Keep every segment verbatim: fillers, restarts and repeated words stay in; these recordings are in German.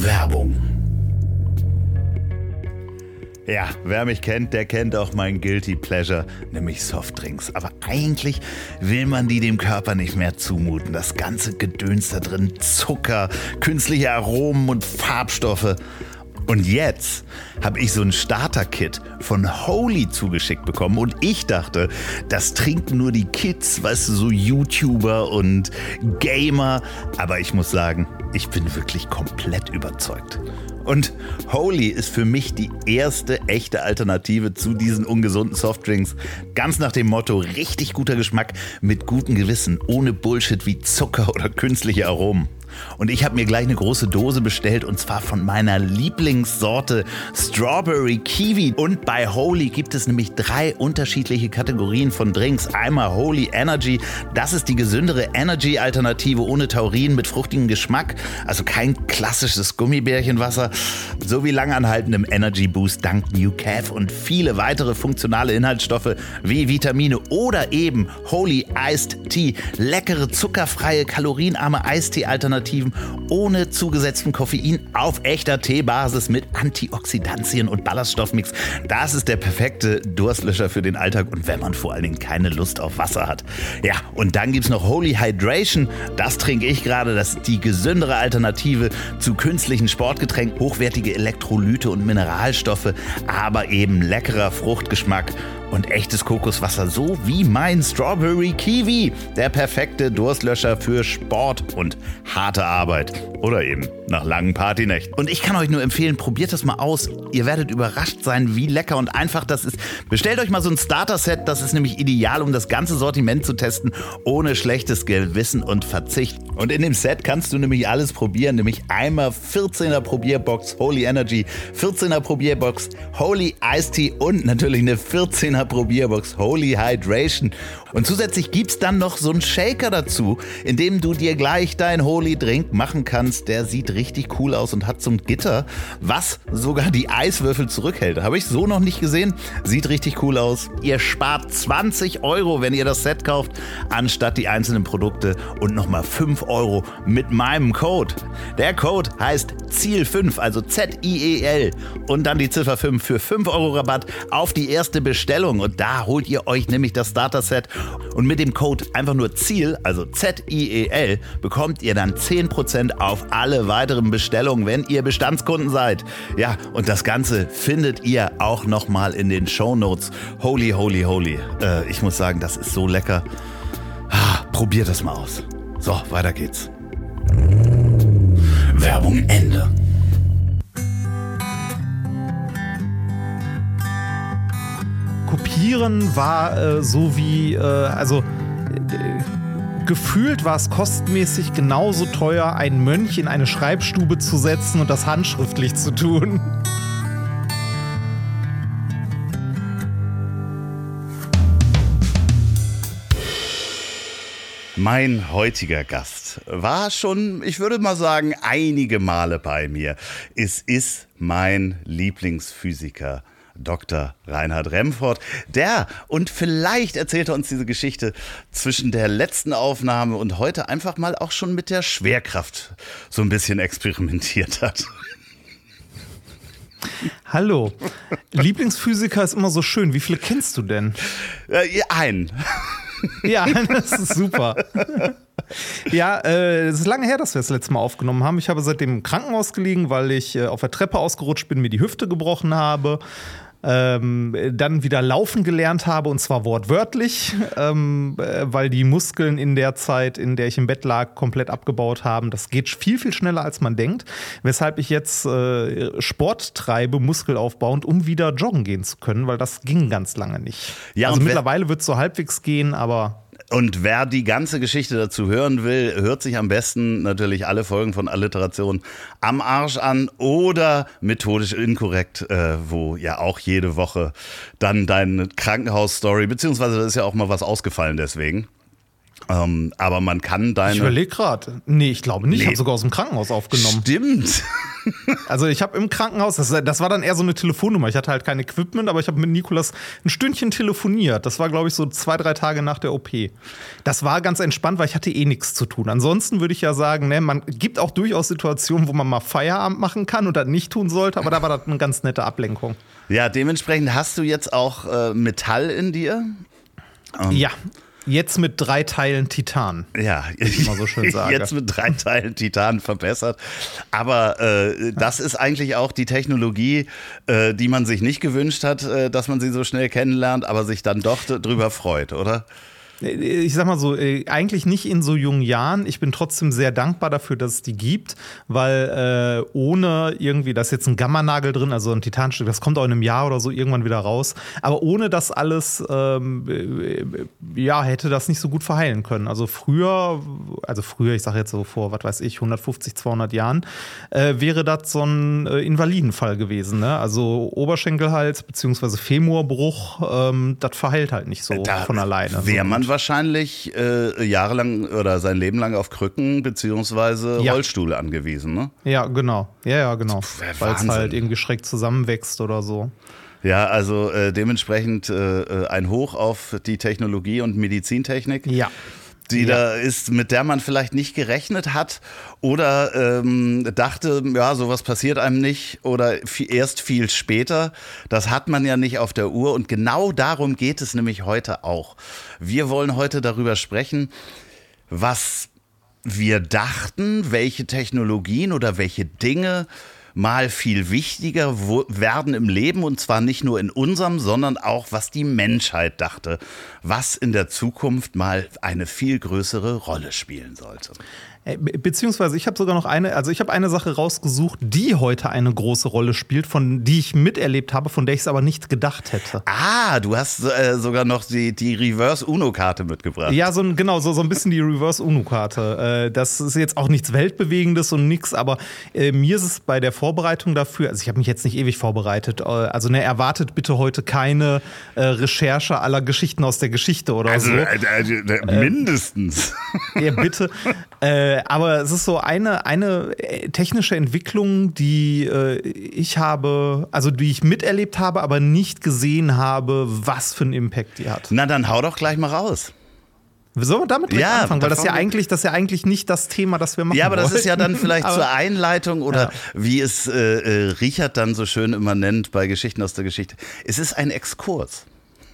Werbung. Ja, wer mich kennt, der kennt auch mein Guilty Pleasure, nämlich Softdrinks. Aber eigentlich will man die dem Körper nicht mehr zumuten. Das ganze Gedöns da drin, Zucker, künstliche Aromen und Farbstoffe. Und jetzt habe ich so ein Starter-Kit von Holy zugeschickt bekommen und ich dachte, das trinken nur die Kids, weißt du, so YouTuber und Gamer. Aber ich muss sagen, ich bin wirklich komplett überzeugt. Und Holy ist für mich die erste echte Alternative zu diesen ungesunden Softdrinks. Ganz nach dem Motto, richtig guter Geschmack mit gutem Gewissen, ohne Bullshit wie Zucker oder künstliche Aromen. Und ich habe mir gleich eine große Dose bestellt und zwar von meiner Lieblingssorte Strawberry Kiwi. Und bei Holy gibt es nämlich drei unterschiedliche Kategorien von Drinks. Einmal Holy Energy, das ist die gesündere Energy-Alternative ohne Taurin mit fruchtigem Geschmack. Also kein klassisches Gummibärchenwasser. Sowie langanhaltendem Energy Boost dank New Calf und viele weitere funktionale Inhaltsstoffe wie Vitamine. Oder eben Holy Iced Tea, leckere zuckerfreie, kalorienarme Eistee-Alternativen ohne zugesetzten Koffein auf echter Teebasis mit Antioxidantien und Ballaststoffmix. Das ist der perfekte Durstlöscher für den Alltag und wenn man vor allen Dingen keine Lust auf Wasser hat. Ja, und dann gibt es noch Holy Hydration. Das trinke ich gerade. Das ist die gesündere Alternative zu künstlichen Sportgetränken. Hochwertige Elektrolyte und Mineralstoffe, aber eben leckerer Fruchtgeschmack und echtes Kokoswasser, so wie mein Strawberry Kiwi. Der perfekte Durstlöscher für Sport und harte Arbeit. Oder eben nach langen Partynächten. Und ich kann euch nur empfehlen, probiert das mal aus. Ihr werdet überrascht sein, wie lecker und einfach das ist. Bestellt euch mal so ein Starter-Set, das ist nämlich ideal, um das ganze Sortiment zu testen, ohne schlechtes Gewissen und Verzicht. Und in dem Set kannst du nämlich alles probieren, nämlich einmal vierzehner Probierbox Holy Energy, vierzehner Probierbox Holy Iced Tea und natürlich eine vierzehner Probierbox Holy Hydration. Und zusätzlich gibt's dann noch so einen Shaker dazu, in dem du dir gleich dein Holy Drink machen kannst. Der sieht richtig cool aus und hat so ein Gitter, was sogar die Eiswürfel zurückhält. Habe ich so noch nicht gesehen. Sieht richtig cool aus. Ihr spart zwanzig Euro, wenn ihr das Set kauft, anstatt die einzelnen Produkte und nochmal fünf Euro mit meinem Code. Der Code heißt Ziel fünf, also Z I E L und dann die Ziffer fünf für fünf Euro Rabatt auf die erste Bestellung. Und da holt ihr euch nämlich das Starter-Set und mit dem Code einfach nur Ziel, also Z I E L, bekommt ihr dann zehn Prozent auf alle weiteren Bestellungen, wenn ihr Bestandskunden seid. Ja, und das Ganze findet ihr auch nochmal in den Shownotes. Holy, holy, holy. Äh, ich muss sagen, das ist so lecker. Ah, probiert das mal aus. So, weiter geht's. Werbung Ende. Kopieren war äh, so wie, äh, also äh, gefühlt war es kostenmäßig genauso teuer, einen Mönch in eine Schreibstube zu setzen und das handschriftlich zu tun. Mein heutiger Gast war schon, ich würde mal sagen, einige Male bei mir. Es ist mein Lieblingsphysiker, Doktor Reinhard Remford, der, und vielleicht erzählt er uns diese Geschichte, zwischen der letzten Aufnahme und heute einfach mal auch schon mit der Schwerkraft so ein bisschen experimentiert hat. Hallo, Lieblingsphysiker ist immer so schön. Wie viele kennst du denn? Äh, einen. Ja, das ist super. Ja, äh, es ist lange her, dass wir das letzte Mal aufgenommen haben. Ich habe seitdem im Krankenhaus gelegen, weil ich äh, auf der Treppe ausgerutscht bin, mir die Hüfte gebrochen habe. Ähm, dann wieder laufen gelernt habe, und zwar wortwörtlich, ähm, äh, weil die Muskeln in der Zeit, in der ich im Bett lag, komplett abgebaut haben. Das geht viel, viel schneller, als man denkt. Weshalb ich jetzt äh, Sport treibe, muskelaufbauend, um wieder joggen gehen zu können, weil das ging ganz lange nicht. Ja, also und mittlerweile wird es so halbwegs gehen, aber Und wer die ganze Geschichte dazu hören will, hört sich am besten natürlich alle Folgen von Alliteration am Arsch an oder methodisch inkorrekt, äh, wo ja auch jede Woche dann deine Krankenhausstory, beziehungsweise da ist ja auch mal was ausgefallen deswegen. Ähm, aber man kann deine... Ich überlege gerade. Nee, ich glaube nicht. Nee. Ich habe sogar aus dem Krankenhaus aufgenommen. Stimmt. Also ich habe im Krankenhaus, das, das war dann eher so eine Telefonnummer. Ich hatte halt kein Equipment, aber ich habe mit Nikolas ein Stündchen telefoniert. Das war, glaube ich, so zwei, drei Tage nach der O P. Das war ganz entspannt, weil ich hatte eh nichts zu tun. Ansonsten würde ich ja sagen, ne, man gibt auch durchaus Situationen, wo man mal Feierabend machen kann und das nicht tun sollte, aber da war das eine ganz nette Ablenkung. Ja, dementsprechend hast du jetzt auch äh, Metall in dir? Um. Ja. Jetzt mit drei Teilen Titan. Ja, wie ich mal so schön sage. Jetzt mit drei Teilen Titan verbessert. Aber äh, das ist eigentlich auch die Technologie, äh, die man sich nicht gewünscht hat, äh, dass man sie so schnell kennenlernt, aber sich dann doch drüber freut, oder? Ich sag mal so, eigentlich nicht in so jungen Jahren. Ich bin trotzdem sehr dankbar dafür, dass es die gibt, weil äh, ohne irgendwie, da ist jetzt ein Gamma-Nagel drin, also ein Titanstück, das kommt auch in einem Jahr oder so irgendwann wieder raus. Aber ohne das alles, ähm, äh, ja, hätte das nicht so gut verheilen können. Also früher, also früher, ich sag jetzt so vor, was weiß ich, hundertfünfzig, zweihundert Jahren, äh, wäre das so ein äh, Invalidenfall gewesen. Ne? Also Oberschenkelhals bzw. Femurbruch, ähm, das verheilt halt nicht so da von alleine. Wäre man wahrscheinlich äh, jahrelang oder sein Leben lang auf Krücken beziehungsweise ja. Rollstuhl angewiesen, ne? Ja, genau. Ja, ja, genau. Weil es halt irgendwie schräg zusammenwächst oder so. Ja, also äh, dementsprechend äh, ein Hoch auf die Technologie und Medizintechnik. Ja. Die ja. da ist, mit der man vielleicht nicht gerechnet hat oder ähm, dachte, ja, sowas passiert einem nicht oder viel, erst viel später. Das hat man ja nicht auf der Uhr und genau darum geht es nämlich heute auch. Wir wollen heute darüber sprechen, was wir dachten, welche Technologien oder welche Dinge mal viel wichtiger werden im Leben und zwar nicht nur in unserem, sondern auch, was die Menschheit dachte, was in der Zukunft mal eine viel größere Rolle spielen sollte. Beziehungsweise ich habe sogar noch eine, also ich habe eine Sache rausgesucht, die heute eine große Rolle spielt, von die ich miterlebt habe, von der ich es aber nicht gedacht hätte. Ah, du hast äh, sogar noch die, die Reverse-Uno-Karte mitgebracht. Ja, so ein, genau, so, so ein bisschen die Reverse-Uno-Karte. Äh, das ist jetzt auch nichts Weltbewegendes und nix, aber äh, mir ist es bei der Vorbereitung dafür, also ich habe mich jetzt nicht ewig vorbereitet, äh, also ne, erwartet bitte heute keine äh, Recherche aller Geschichten aus der Geschichte oder also, so. Also äh, mindestens. Äh, ja, bitte. Äh, aber es ist so eine, eine technische Entwicklung, die äh, ich habe, also die ich miterlebt habe, aber nicht gesehen habe, was für einen Impact die hat. Na, dann hau doch gleich mal raus. Sollen wir damit direkt ja, anfangen? Weil das ja eigentlich, das ist ja eigentlich nicht das Thema, das wir machen Ja, aber das wollten. ist ja dann vielleicht aber, zur Einleitung oder ja. wie es äh, Richard dann so schön immer nennt bei Geschichten aus der Geschichte. Es ist ein Exkurs.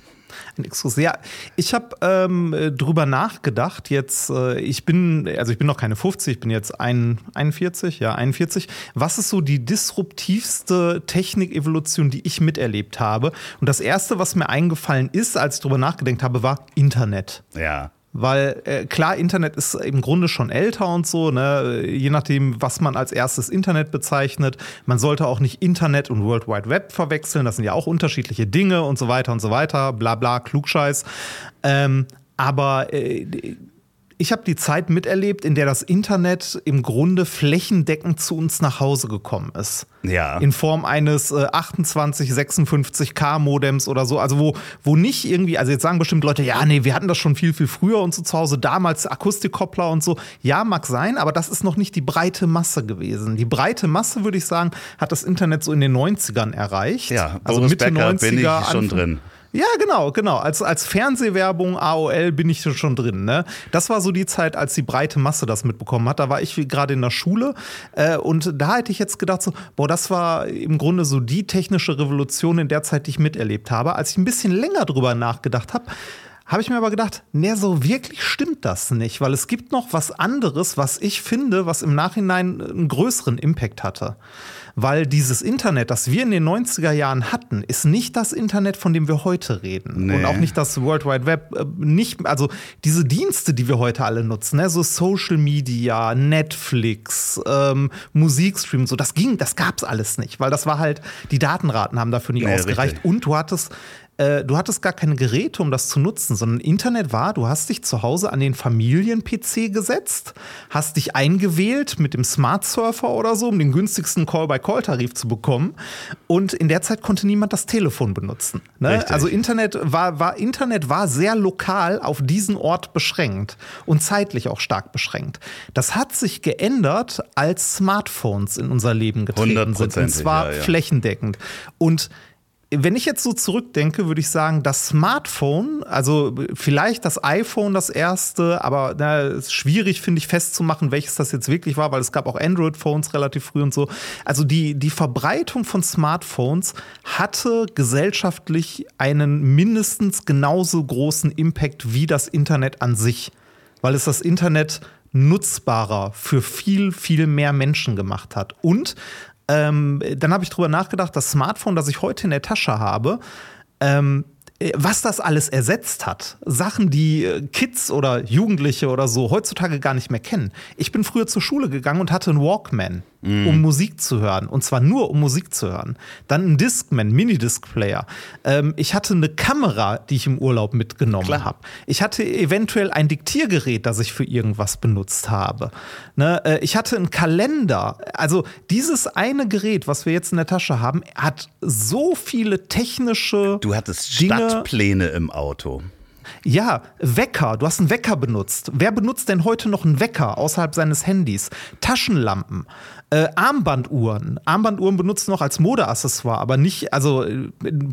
Ein Exkurs. Ja, ich habe ähm, drüber nachgedacht. Jetzt, äh, ich bin, also ich bin noch keine fünfzig, ich bin jetzt einundvierzig, ja einundvierzig. Was ist so die disruptivste Technik-Evolution, die ich miterlebt habe? Und das erste, was mir eingefallen ist, als ich drüber nachgedacht habe, war Internet. Ja. Weil äh, klar, Internet ist im Grunde schon älter und so, ne? Je nachdem, was man als erstes Internet bezeichnet. Man sollte auch nicht Internet und World Wide Web verwechseln, das sind ja auch unterschiedliche Dinge und so weiter und so weiter, bla bla, Klugscheiß. Ähm, aber äh, ich habe die Zeit miterlebt, in der das Internet im Grunde flächendeckend zu uns nach Hause gekommen ist. Ja. In Form eines äh, achtundzwanzig, sechsundfünfzig K Modems oder so. Also wo, wo nicht irgendwie, also jetzt sagen bestimmt Leute, ja, nee, wir hatten das schon viel, viel früher und so zu Hause, damals Akustikkoppler und so. Ja, mag sein, aber das ist noch nicht die breite Masse gewesen. Die breite Masse, würde ich sagen, hat das Internet so in den neunzigern erreicht. Ja, also Boris Mitte Becker neunziger, bin ich schon Anfang, drin. Ja, genau, genau. Als, als Fernsehwerbung, A O L bin ich schon drin. Ne? Das war so die Zeit, als die breite Masse das mitbekommen hat. Da war ich gerade in der Schule äh, und da hätte ich jetzt gedacht, so, boah, das war im Grunde so die technische Revolution in der Zeit, die ich miterlebt habe. Als ich ein bisschen länger drüber nachgedacht habe, habe ich mir aber gedacht, ne, so wirklich stimmt das nicht, weil es gibt noch was anderes, was ich finde, was im Nachhinein einen größeren Impact hatte. Weil dieses Internet, das wir in den neunziger Jahren hatten, ist nicht das Internet, von dem wir heute reden. Nee. Und auch nicht das World Wide Web. Äh, nicht, also diese Dienste, die wir heute alle nutzen, ne, so Social Media, Netflix, ähm, Musikstream, so, das ging, das gab's alles nicht. Weil das war halt, die Datenraten haben dafür nicht Nee, ausgereicht. richtig. Und du hattest äh, du hattest gar keine Geräte, um das zu nutzen, sondern Internet war, du hast dich zu Hause an den Familien-P C gesetzt, hast dich eingewählt mit dem Smart Surfer oder so, um den günstigsten Call-by-Call-Tarif zu bekommen. Und in der Zeit konnte niemand das Telefon benutzen. Ne? Also Internet war, war, Internet war sehr lokal auf diesen Ort beschränkt und zeitlich auch stark beschränkt. Das hat sich geändert, als Smartphones in unser Leben getreten sind. Und zwar ja, ja. flächendeckend. Und wenn ich jetzt so zurückdenke, würde ich sagen, das Smartphone, also vielleicht das iPhone das erste, aber na, ist schwierig, finde ich, festzumachen, welches das jetzt wirklich war, weil es gab auch Android-Phones relativ früh und so. Also die, die Verbreitung von Smartphones hatte gesellschaftlich einen mindestens genauso großen Impact wie das Internet an sich, weil es das Internet nutzbarer für viel, viel mehr Menschen gemacht hat. Und Ähm, dann habe ich drüber nachgedacht, das Smartphone, das ich heute in der Tasche habe, ähm, was das alles ersetzt hat. Sachen, die Kids oder Jugendliche oder so heutzutage gar nicht mehr kennen. Ich bin früher zur Schule gegangen und hatte einen Walkman, mm. um Musik zu hören. Und zwar nur, um Musik zu hören. Dann einen Discman, Minidisc-Player. Ähm, ich hatte eine Kamera, die ich im Urlaub mitgenommen habe. Ich hatte eventuell ein Diktiergerät, das ich für irgendwas benutzt habe. Ne? Äh, ich hatte einen Kalender. Also dieses eine Gerät, was wir jetzt in der Tasche haben, hat so viele technische Du hattest Dinge. Stadtpläne im Auto. Ja, Wecker. Du hast einen Wecker benutzt. Wer benutzt denn heute noch einen Wecker außerhalb seines Handys? Taschenlampen, äh, Armbanduhren. Armbanduhren benutzt noch als Modeaccessoire, aber nicht, also äh,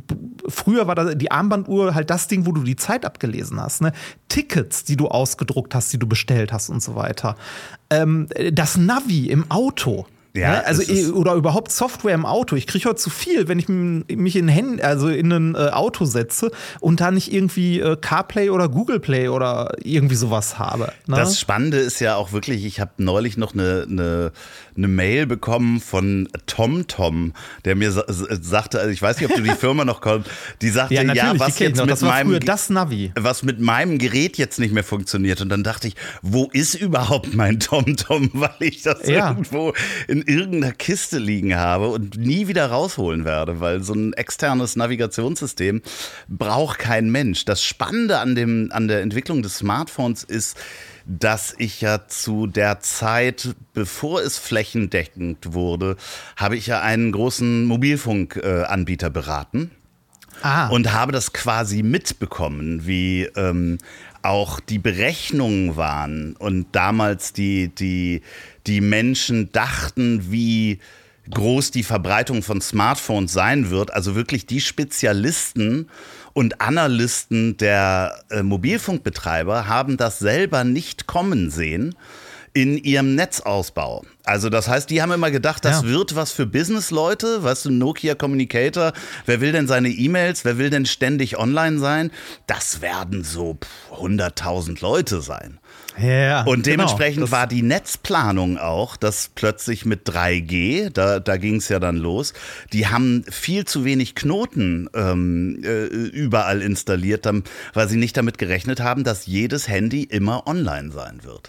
früher war das, die Armbanduhr halt das Ding, wo du die Zeit abgelesen hast. Ne? Tickets, die du ausgedruckt hast, die du bestellt hast und so weiter. Ähm, das Navi im Auto. Ja, ne? Also oder überhaupt Software im Auto. Ich kriege heute zu viel, wenn ich mich in Hand, also in ein äh, Auto setze und da nicht irgendwie äh, CarPlay oder Google Play oder irgendwie sowas habe. Ne? Das Spannende ist ja auch wirklich, ich habe neulich noch eine, eine, eine Mail bekommen von TomTom, der mir sa- sagte, also ich weiß nicht, ob du die Firma noch kommst, die sagte, ja, ja was jetzt mit das war meinem früher das Navi. was mit meinem Gerät jetzt nicht mehr funktioniert. Und dann dachte ich, wo ist überhaupt mein TomTom, weil ich das ja. irgendwo in irgendeiner Kiste liegen habe und nie wieder rausholen werde, weil so ein externes Navigationssystem braucht kein Mensch. Das Spannende an dem, an der Entwicklung des Smartphones ist, dass ich ja zu der Zeit, bevor es flächendeckend wurde, habe ich ja einen großen Mobilfunkanbieter beraten. Ah. Und habe das quasi mitbekommen, wie ähm, auch die Berechnungen waren und damals die, die, die Menschen dachten, wie groß die Verbreitung von Smartphones sein wird. Also wirklich die Spezialisten und Analysten der äh, Mobilfunkbetreiber haben das selber nicht kommen sehen in ihrem Netzausbau. Also das heißt, die haben immer gedacht, das ja. wird was für Businessleute, weißt du, Nokia Communicator, wer will denn seine E-Mails, wer will denn ständig online sein? Das werden so hunderttausend Leute sein. Ja, und dementsprechend genau, war die Netzplanung auch, dass plötzlich mit drei G, da, da ging es ja dann los, die haben viel zu wenig Knoten ähm, äh, überall installiert, weil sie nicht damit gerechnet haben, dass jedes Handy immer online sein wird.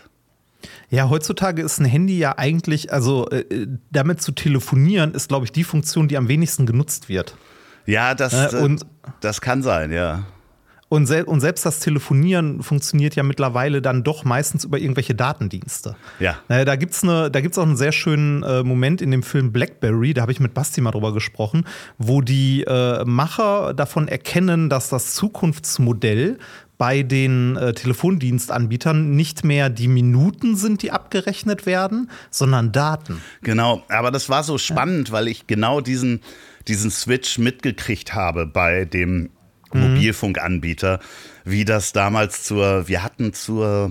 Ja, heutzutage ist ein Handy ja eigentlich, also äh, damit zu telefonieren, ist, glaube ich, die Funktion, die am wenigsten genutzt wird. Ja, das, äh, und, das kann sein, ja. Und, sel- und selbst das Telefonieren funktioniert ja mittlerweile dann doch meistens über irgendwelche Datendienste. Ja. Äh, da gibt's eine, da gibt's auch einen sehr schönen äh, Moment in dem Film Blackberry, da habe ich mit Basti mal drüber gesprochen, wo die äh, Macher davon erkennen, dass das Zukunftsmodell bei den äh, Telefondienstanbietern nicht mehr die Minuten sind, die abgerechnet werden, sondern Daten. Genau, aber das war so spannend, ja. weil ich genau diesen, diesen Switch mitgekriegt habe bei dem Mobilfunkanbieter, wie das damals zur, wir hatten zur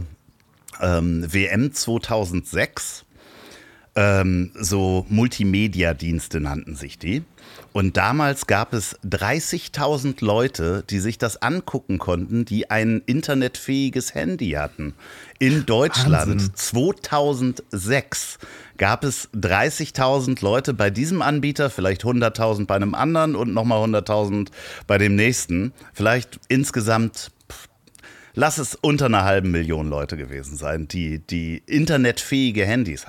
ähm, W M zweitausendsechs ähm, so Multimedia-Dienste nannten sich die. Und damals gab es dreißigtausend Leute, die sich das angucken konnten, die ein internetfähiges Handy hatten. In Deutschland Wahnsinn. zweitausendsechs gab es dreißigtausend Leute bei diesem Anbieter, vielleicht hunderttausend bei einem anderen und nochmal hunderttausend bei dem nächsten. Vielleicht insgesamt, pff, lass es unter einer halben Million Leute gewesen sein, die, die internetfähige Handys hatten.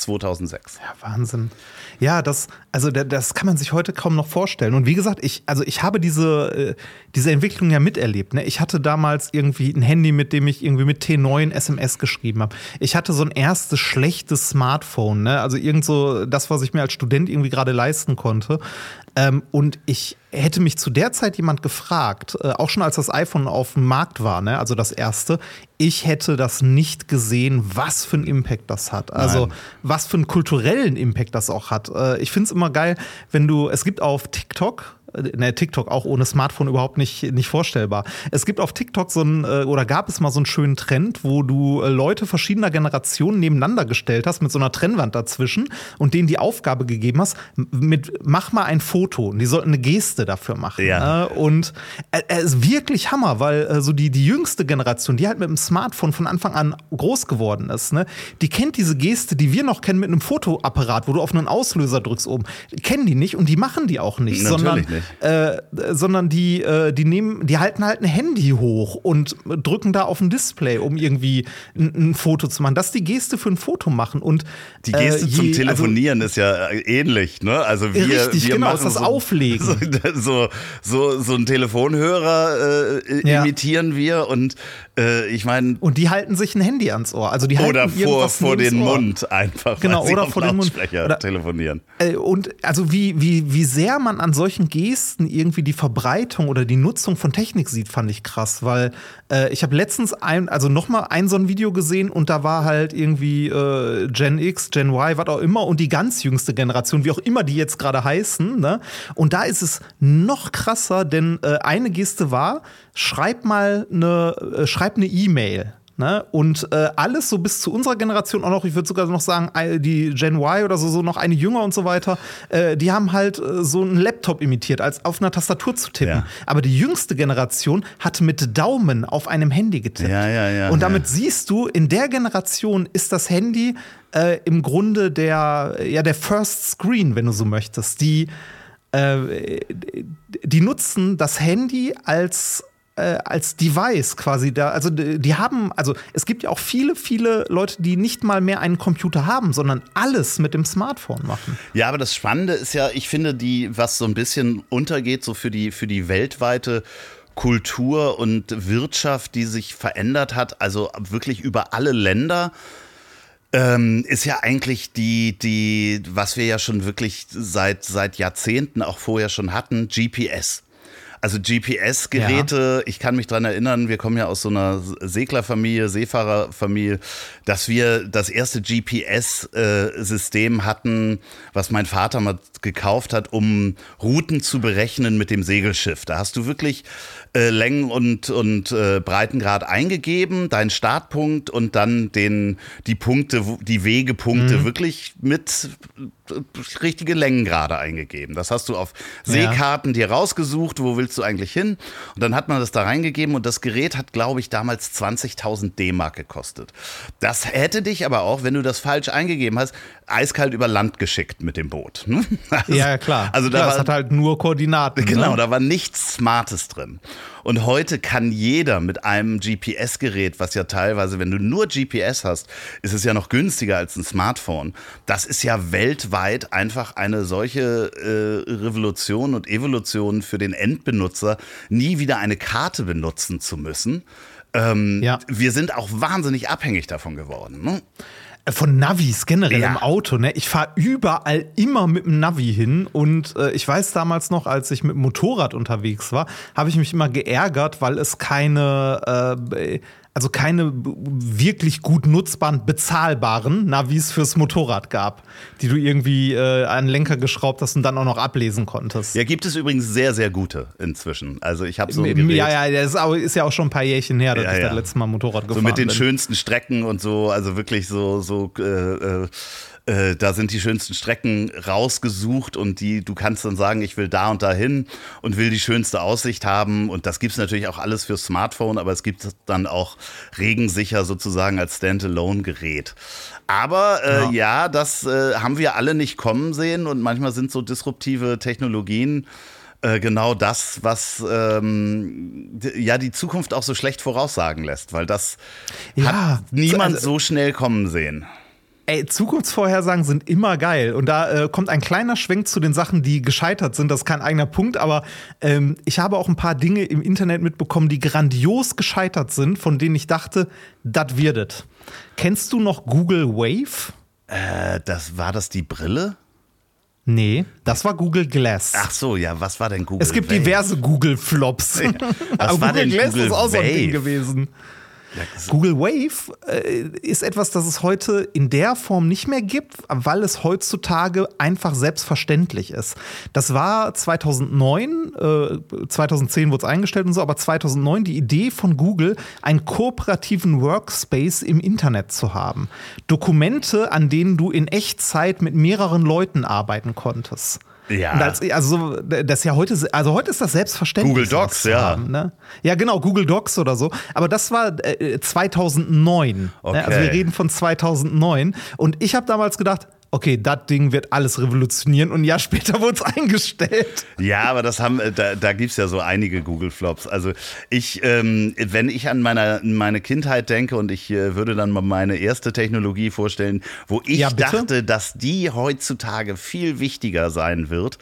zweitausendsechs. Ja, Wahnsinn. Ja, das, also das kann man sich heute kaum noch vorstellen. Und wie gesagt, ich, also ich habe diese, diese Entwicklung ja miterlebt. Ne? Ich hatte damals irgendwie ein Handy, mit dem ich irgendwie mit T neun S M S geschrieben habe. Ich hatte so ein erstes schlechtes Smartphone, ne? Also irgend so das, was ich mir als Student irgendwie gerade leisten konnte. Ähm, und ich hätte mich zu der Zeit jemand gefragt, äh, auch schon als das iPhone auf dem Markt war, ne? Also das erste, ich hätte das nicht gesehen, was für einen Impact das hat. Also Nein. was für einen kulturellen Impact das auch hat. Äh, ich finde es immer geil, wenn du, es gibt auf TikTok, ne, TikTok auch ohne Smartphone überhaupt nicht, nicht vorstellbar. Es gibt auf TikTok so ein, oder gab es mal so einen schönen Trend, wo du Leute verschiedener Generationen nebeneinander gestellt hast, mit so einer Trennwand dazwischen und denen die Aufgabe gegeben hast, mit, mach mal ein Foto. Und die sollten eine Geste dafür machen. Ja. Und es ist wirklich Hammer, weil so die, die jüngste Generation, die halt mit dem Smartphone von Anfang an groß geworden ist, ne, die kennt diese Geste, die wir noch kennen mit einem Fotoapparat, wo du auf einen Auslöser drückst oben. Kennen die nicht und die machen die auch nicht, Natürlich sondern nicht. Äh, sondern die, äh, die nehmen, die halten halt ein Handy hoch und drücken da auf ein Display, um irgendwie ein, ein Foto zu machen. Das ist die Geste für ein Foto machen. Und die Geste äh, je, zum Telefonieren also, ist ja ähnlich, ne? Also wir, richtig, wir genau, machen ist das so, Auflegen. So, so, so einen Telefonhörer äh, ja. imitieren wir und äh, ich meine. Und die halten sich ein Handy ans Ohr. Also die halten oder vor, vor den Mund einfach, genau, weil sie oder auf vor den Mund oder, telefonieren. Äh, und also wie, wie, wie sehr man an solchen Gesten irgendwie die Verbreitung oder die Nutzung von Technik sieht, fand ich krass, weil äh, ich habe letztens ein, also noch mal ein so ein Video gesehen und da war halt irgendwie äh, Gen X, Gen Y, was auch immer und die ganz jüngste Generation, wie auch immer die jetzt gerade heißen, ne? Und da ist es noch krasser, denn äh, eine Geste war, schreib mal eine, äh, schreib eine E-Mail. Ne? Und äh, alles so bis zu unserer Generation auch noch, ich würde sogar noch sagen, die Gen Y oder so, so noch eine jünger und so weiter, äh, die haben halt äh, so einen Laptop imitiert, als auf einer Tastatur zu tippen. Ja. Aber die jüngste Generation hat mit Daumen auf einem Handy getippt. Ja, ja, ja, und damit ja. siehst du, in der Generation ist das Handy äh, im Grunde der, ja, der First Screen, wenn du so möchtest. Die, äh, die nutzen das Handy als als Device quasi da, also die haben, also es gibt ja auch viele, viele Leute, die nicht mal mehr einen Computer haben, sondern alles mit dem Smartphone machen. Ja, aber das Spannende ist ja, ich finde, die, was so ein bisschen untergeht, so für die, für die weltweite Kultur und Wirtschaft, die sich verändert hat, also wirklich über alle Länder, ähm, ist ja eigentlich die, die, was wir ja schon wirklich seit, seit Jahrzehnten auch vorher schon hatten, G P S. Also G P S-Geräte, ja. Ich kann mich dran erinnern, wir kommen ja aus so einer Seglerfamilie, Seefahrerfamilie, dass wir das erste G P S-System hatten, was mein Vater mal gekauft hat, um Routen zu berechnen mit dem Segelschiff. Da hast du wirklich äh, Längen und, und äh, Breitengrad eingegeben, deinen Startpunkt und dann den, die Punkte, die Wegepunkte mhm. wirklich mit richtige Längengrade eingegeben. Das hast du auf Seekarten dir rausgesucht, wo willst du eigentlich hin? Und dann hat man das da reingegeben und das Gerät hat, glaube ich, damals zwanzigtausend D-Mark gekostet. Das hätte dich aber auch, wenn du das falsch eingegeben hast, eiskalt über Land geschickt mit dem Boot. Also, ja, klar. Also da klar, war, es hat halt nur Koordinaten. Genau, ne? Da war nichts Smartes drin. Und heute kann jeder mit einem G P S-Gerät, was ja teilweise, wenn du nur G P S hast, ist es ja noch günstiger als ein Smartphone. Das ist ja weltweit einfach eine solche äh, Revolution und Evolution für den Endbenutzer, nie wieder eine Karte benutzen zu müssen. Ähm, ja. Wir sind auch wahnsinnig abhängig davon geworden, ne? Von Navis generell ja. im Auto, ne? Ich fahre überall immer mit dem Navi hin und äh, ich weiß damals noch, als ich mit dem Motorrad unterwegs war, habe ich mich immer geärgert, weil es keine äh, also keine wirklich gut nutzbaren, bezahlbaren Navis fürs Motorrad gab, die du irgendwie äh, an den Lenker geschraubt hast und dann auch noch ablesen konntest. Ja, gibt es übrigens sehr, sehr gute inzwischen. Also ich habe so ein Gerät. Ja, ja, das ist, auch, ist ja auch schon ein paar Jährchen her, dass ja, ich ja. das letzte Mal Motorrad gefahren bin. So mit den bin. schönsten Strecken und so, also wirklich so, so äh, äh, Äh, da sind die schönsten Strecken rausgesucht und die, du kannst dann sagen, ich will da und da hin und will die schönste Aussicht haben und das gibt es natürlich auch alles fürs Smartphone, aber es gibt dann auch regensicher sozusagen als Standalone-Gerät. Aber äh, ja. ja, das äh, haben wir alle nicht kommen sehen und manchmal sind so disruptive Technologien äh, genau das, was ähm, d- ja die Zukunft auch so schlecht voraussagen lässt, weil das ja, hat niemand also, so schnell kommen sehen. Ey, Zukunftsvorhersagen sind immer geil. Und da äh, kommt ein kleiner Schwenk zu den Sachen, die gescheitert sind. Das ist kein eigener Punkt, aber ähm, ich habe auch ein paar Dinge im Internet mitbekommen, die grandios gescheitert sind, von denen ich dachte, das wird es. Kennst du noch Google Wave? Äh, das, war das die Brille? Nee, das war Google Glass. Ach so, ja, was war denn Google Es gibt Wave? diverse Google-Flops. Ja, was aber war Google denn Glass Google ist auch so ein Ding Wave? gewesen. Ja, Google Wave äh, ist etwas, das es heute in der Form nicht mehr gibt, weil es heutzutage einfach selbstverständlich ist. Das war zweitausendneun, äh, zweitausendzehn wurde es eingestellt und so, aber zweitausendneun die Idee von Google, einen kooperativen Workspace im Internet zu haben. Dokumente, an denen du in Echtzeit mit mehreren Leuten arbeiten konntest. Ja. Und als, also das ist ja heute, also heute ist das selbstverständlich. Google Docs, ja. Haben, ne? Ja, genau, Google Docs oder so. Aber das war äh, zweitausendneun. Okay. Ne? Also wir reden von zweitausendneun. Und ich habe damals gedacht, okay, das Ding wird alles revolutionieren. Und ein Jahr später wurde es eingestellt. Ja, aber das haben, da, da gibt es ja so einige Google-Flops. Also ich, ähm, wenn ich an meine, meine Kindheit denke und ich äh, würde dann mal meine erste Technologie vorstellen, wo ich Ja, bitte? dachte, dass die heutzutage viel wichtiger sein wird,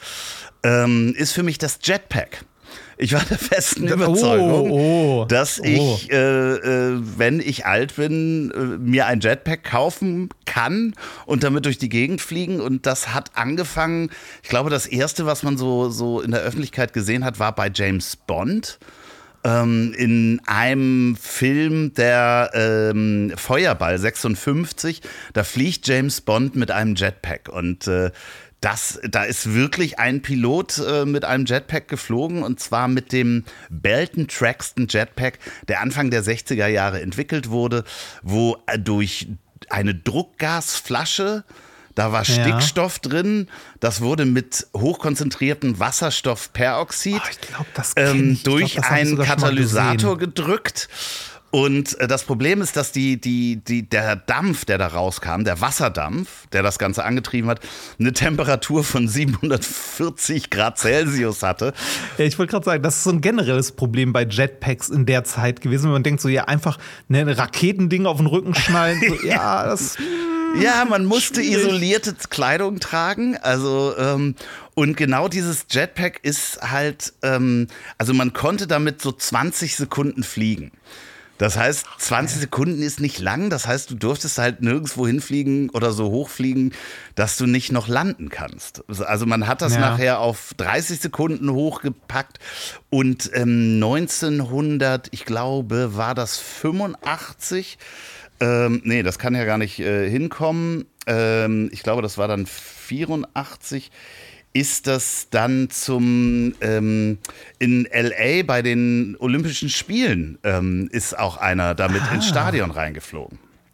ähm, ist für mich das Jetpack. Ich war der festen Überzeugung, oh, oh, dass oh. ich, äh, äh, wenn ich alt bin, äh, mir ein Jetpack kaufen kann und damit durch die Gegend fliegen. Und das hat angefangen, ich glaube, das erste, was man so, so in der Öffentlichkeit gesehen hat, war bei James Bond. Ähm, in einem Film, der ähm, Feuerball sechsundfünfzig, da fliegt James Bond mit einem Jetpack und äh, Das, da ist wirklich ein Pilot äh, mit einem Jetpack geflogen und zwar mit dem Belton Traxton Jetpack, der Anfang der sechziger Jahre entwickelt wurde, wo äh, durch eine Druckgasflasche, da war Ja. Stickstoff drin, das wurde mit hochkonzentriertem Wasserstoffperoxid Oh, ich glaub, das kenn ähm, ich. Ich glaub, durch das hab ich einen sogar schon mal Katalysator gesehen. gedrückt. Und äh, das Problem ist, dass die, die, die, der Dampf, der da rauskam, der Wasserdampf, der das Ganze angetrieben hat, eine Temperatur von siebenhundertvierzig Grad Celsius hatte. Ja, ich wollte gerade sagen, das ist so ein generelles Problem bei Jetpacks in der Zeit gewesen. Wenn man denkt, so ja, einfach ne, ein Raketending auf den Rücken schnallen. So, ja, das. Ja, man musste Schwierig. isolierte Kleidung tragen. Also, ähm, und genau dieses Jetpack ist halt, ähm, also man konnte damit so zwanzig Sekunden fliegen. Das heißt, zwanzig Sekunden ist nicht lang. Das heißt, du durftest halt nirgendwo hinfliegen oder so hochfliegen, dass du nicht noch landen kannst. Also man hat das Ja. nachher auf dreißig Sekunden hochgepackt. Und ähm, neunzehnhundert, ich glaube, war das fünfundachtzig. Ähm, nee, das kann ja gar nicht äh, hinkommen. Ähm, ich glaube, das war dann vierundachtzig. Ist das dann zum ähm, in L A bei den Olympischen Spielen ähm, ist auch einer damit Ah. ins Stadion reingeflogen.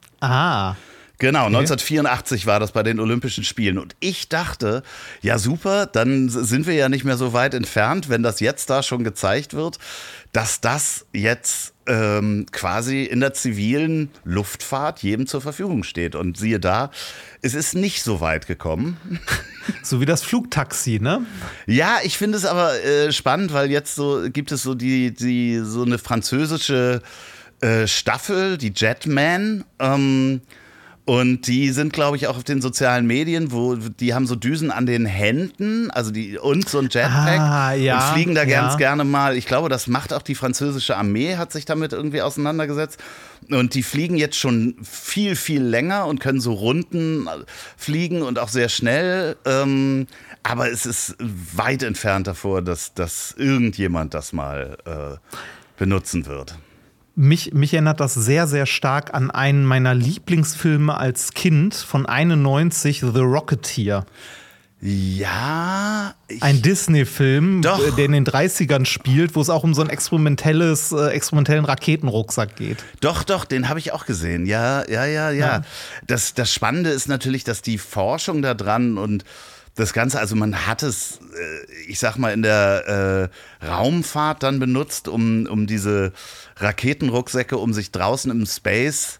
Ah. Genau, neunzehnhundertvierundachtzig war das bei den Olympischen Spielen. Und ich dachte, ja super, dann sind wir ja nicht mehr so weit entfernt, wenn das jetzt da schon gezeigt wird, dass das jetzt ähm, quasi in der zivilen Luftfahrt jedem zur Verfügung steht. Und siehe da, es ist nicht so weit gekommen. So wie das Flugtaxi, ne? Ja, ich finde es aber äh, spannend, weil jetzt so gibt es so die, die so eine französische äh, Staffel, die Jetman. Ähm, Und die sind, glaube ich, auch auf den sozialen Medien, wo die haben so Düsen an den Händen, also die und so ein Jetpack Ah, ja, und fliegen da ja. ganz gerne mal. Ich glaube, das macht auch die französische Armee, hat sich damit irgendwie auseinandergesetzt. Und die fliegen jetzt schon viel, viel länger und können so Runden fliegen und auch sehr schnell. Ähm, aber es ist weit entfernt davor, dass, dass irgendjemand das mal äh, benutzen wird. Mich, mich erinnert das sehr, sehr stark an einen meiner Lieblingsfilme als Kind von einundneunzig, The Rocketeer. Ja, ich, Ein Disney-Film, Doch. äh, der in den dreißigern spielt, wo es auch um so einen experimentelles, äh, experimentellen Raketenrucksack geht. Doch, doch, den habe ich auch gesehen. Ja, ja, ja, ja. Ja. Das, das Spannende ist natürlich, dass die Forschung da dran und das Ganze, also man hat es, äh, ich sag mal, in der äh, Raumfahrt dann benutzt, um, um diese Raketenrucksäcke, um sich draußen im Space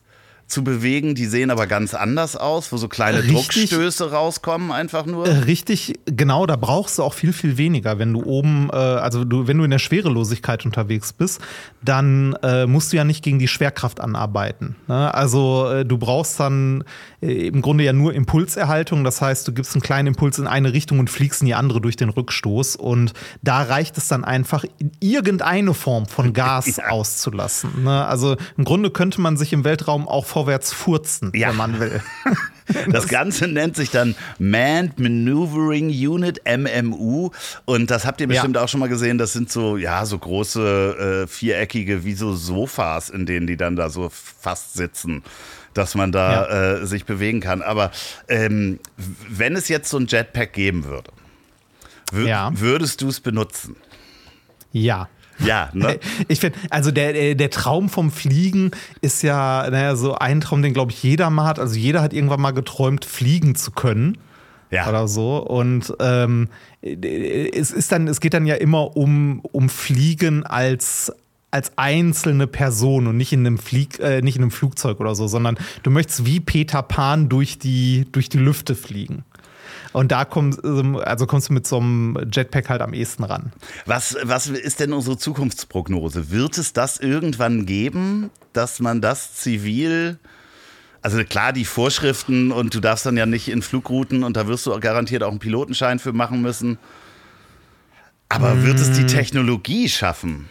zu bewegen, die sehen aber ganz anders aus, wo so kleine Richtig. Druckstöße rauskommen einfach nur. Richtig, genau, da brauchst du auch viel, viel weniger. Wenn du oben, äh, also du, wenn du in der Schwerelosigkeit unterwegs bist, dann äh, musst du ja nicht gegen die Schwerkraft anarbeiten. Ne? Also äh, du brauchst dann äh, im Grunde ja nur Impulserhaltung. Das heißt, du gibst einen kleinen Impuls in eine Richtung und fliegst in die andere durch den Rückstoß. Und da reicht es dann einfach, in irgendeine Form von Gas ja. auszulassen. Ne? Also im Grunde könnte man sich im Weltraum auch vorwärts furzen, ja. wenn man will. Das Ganze nennt sich dann Manned Maneuvering Unit, M M U. Und das habt ihr bestimmt ja. auch schon mal gesehen. Das sind so, ja, so große äh, viereckige, wie so Sofas, in denen die dann da so fast sitzen, dass man da ja. äh, sich bewegen kann. Aber ähm, wenn es jetzt so ein Jetpack geben würde, wür- ja. würdest du es benutzen? Ja. Ja, ne? Ich finde, also der, der Traum vom Fliegen ist ja, naja, so ein Traum, den, glaube ich, jeder mal hat. Also jeder hat irgendwann mal geträumt, fliegen zu können. Ja. Oder so. Und ähm, es ist dann, es geht dann ja immer um, um Fliegen als als einzelne Person und nicht in einem Flieg, äh, nicht in einem Flugzeug oder so, sondern du möchtest wie Peter Pan durch die, durch die Lüfte fliegen. Und da kommst, also kommst du mit so einem Jetpack halt am ehesten ran. Was, was ist denn unsere Zukunftsprognose? Wird es das irgendwann geben, dass man das zivil, also klar die Vorschriften und du darfst dann ja nicht in Flugrouten und da wirst du garantiert auch einen Pilotenschein für machen müssen. Aber wird es die Technologie schaffen?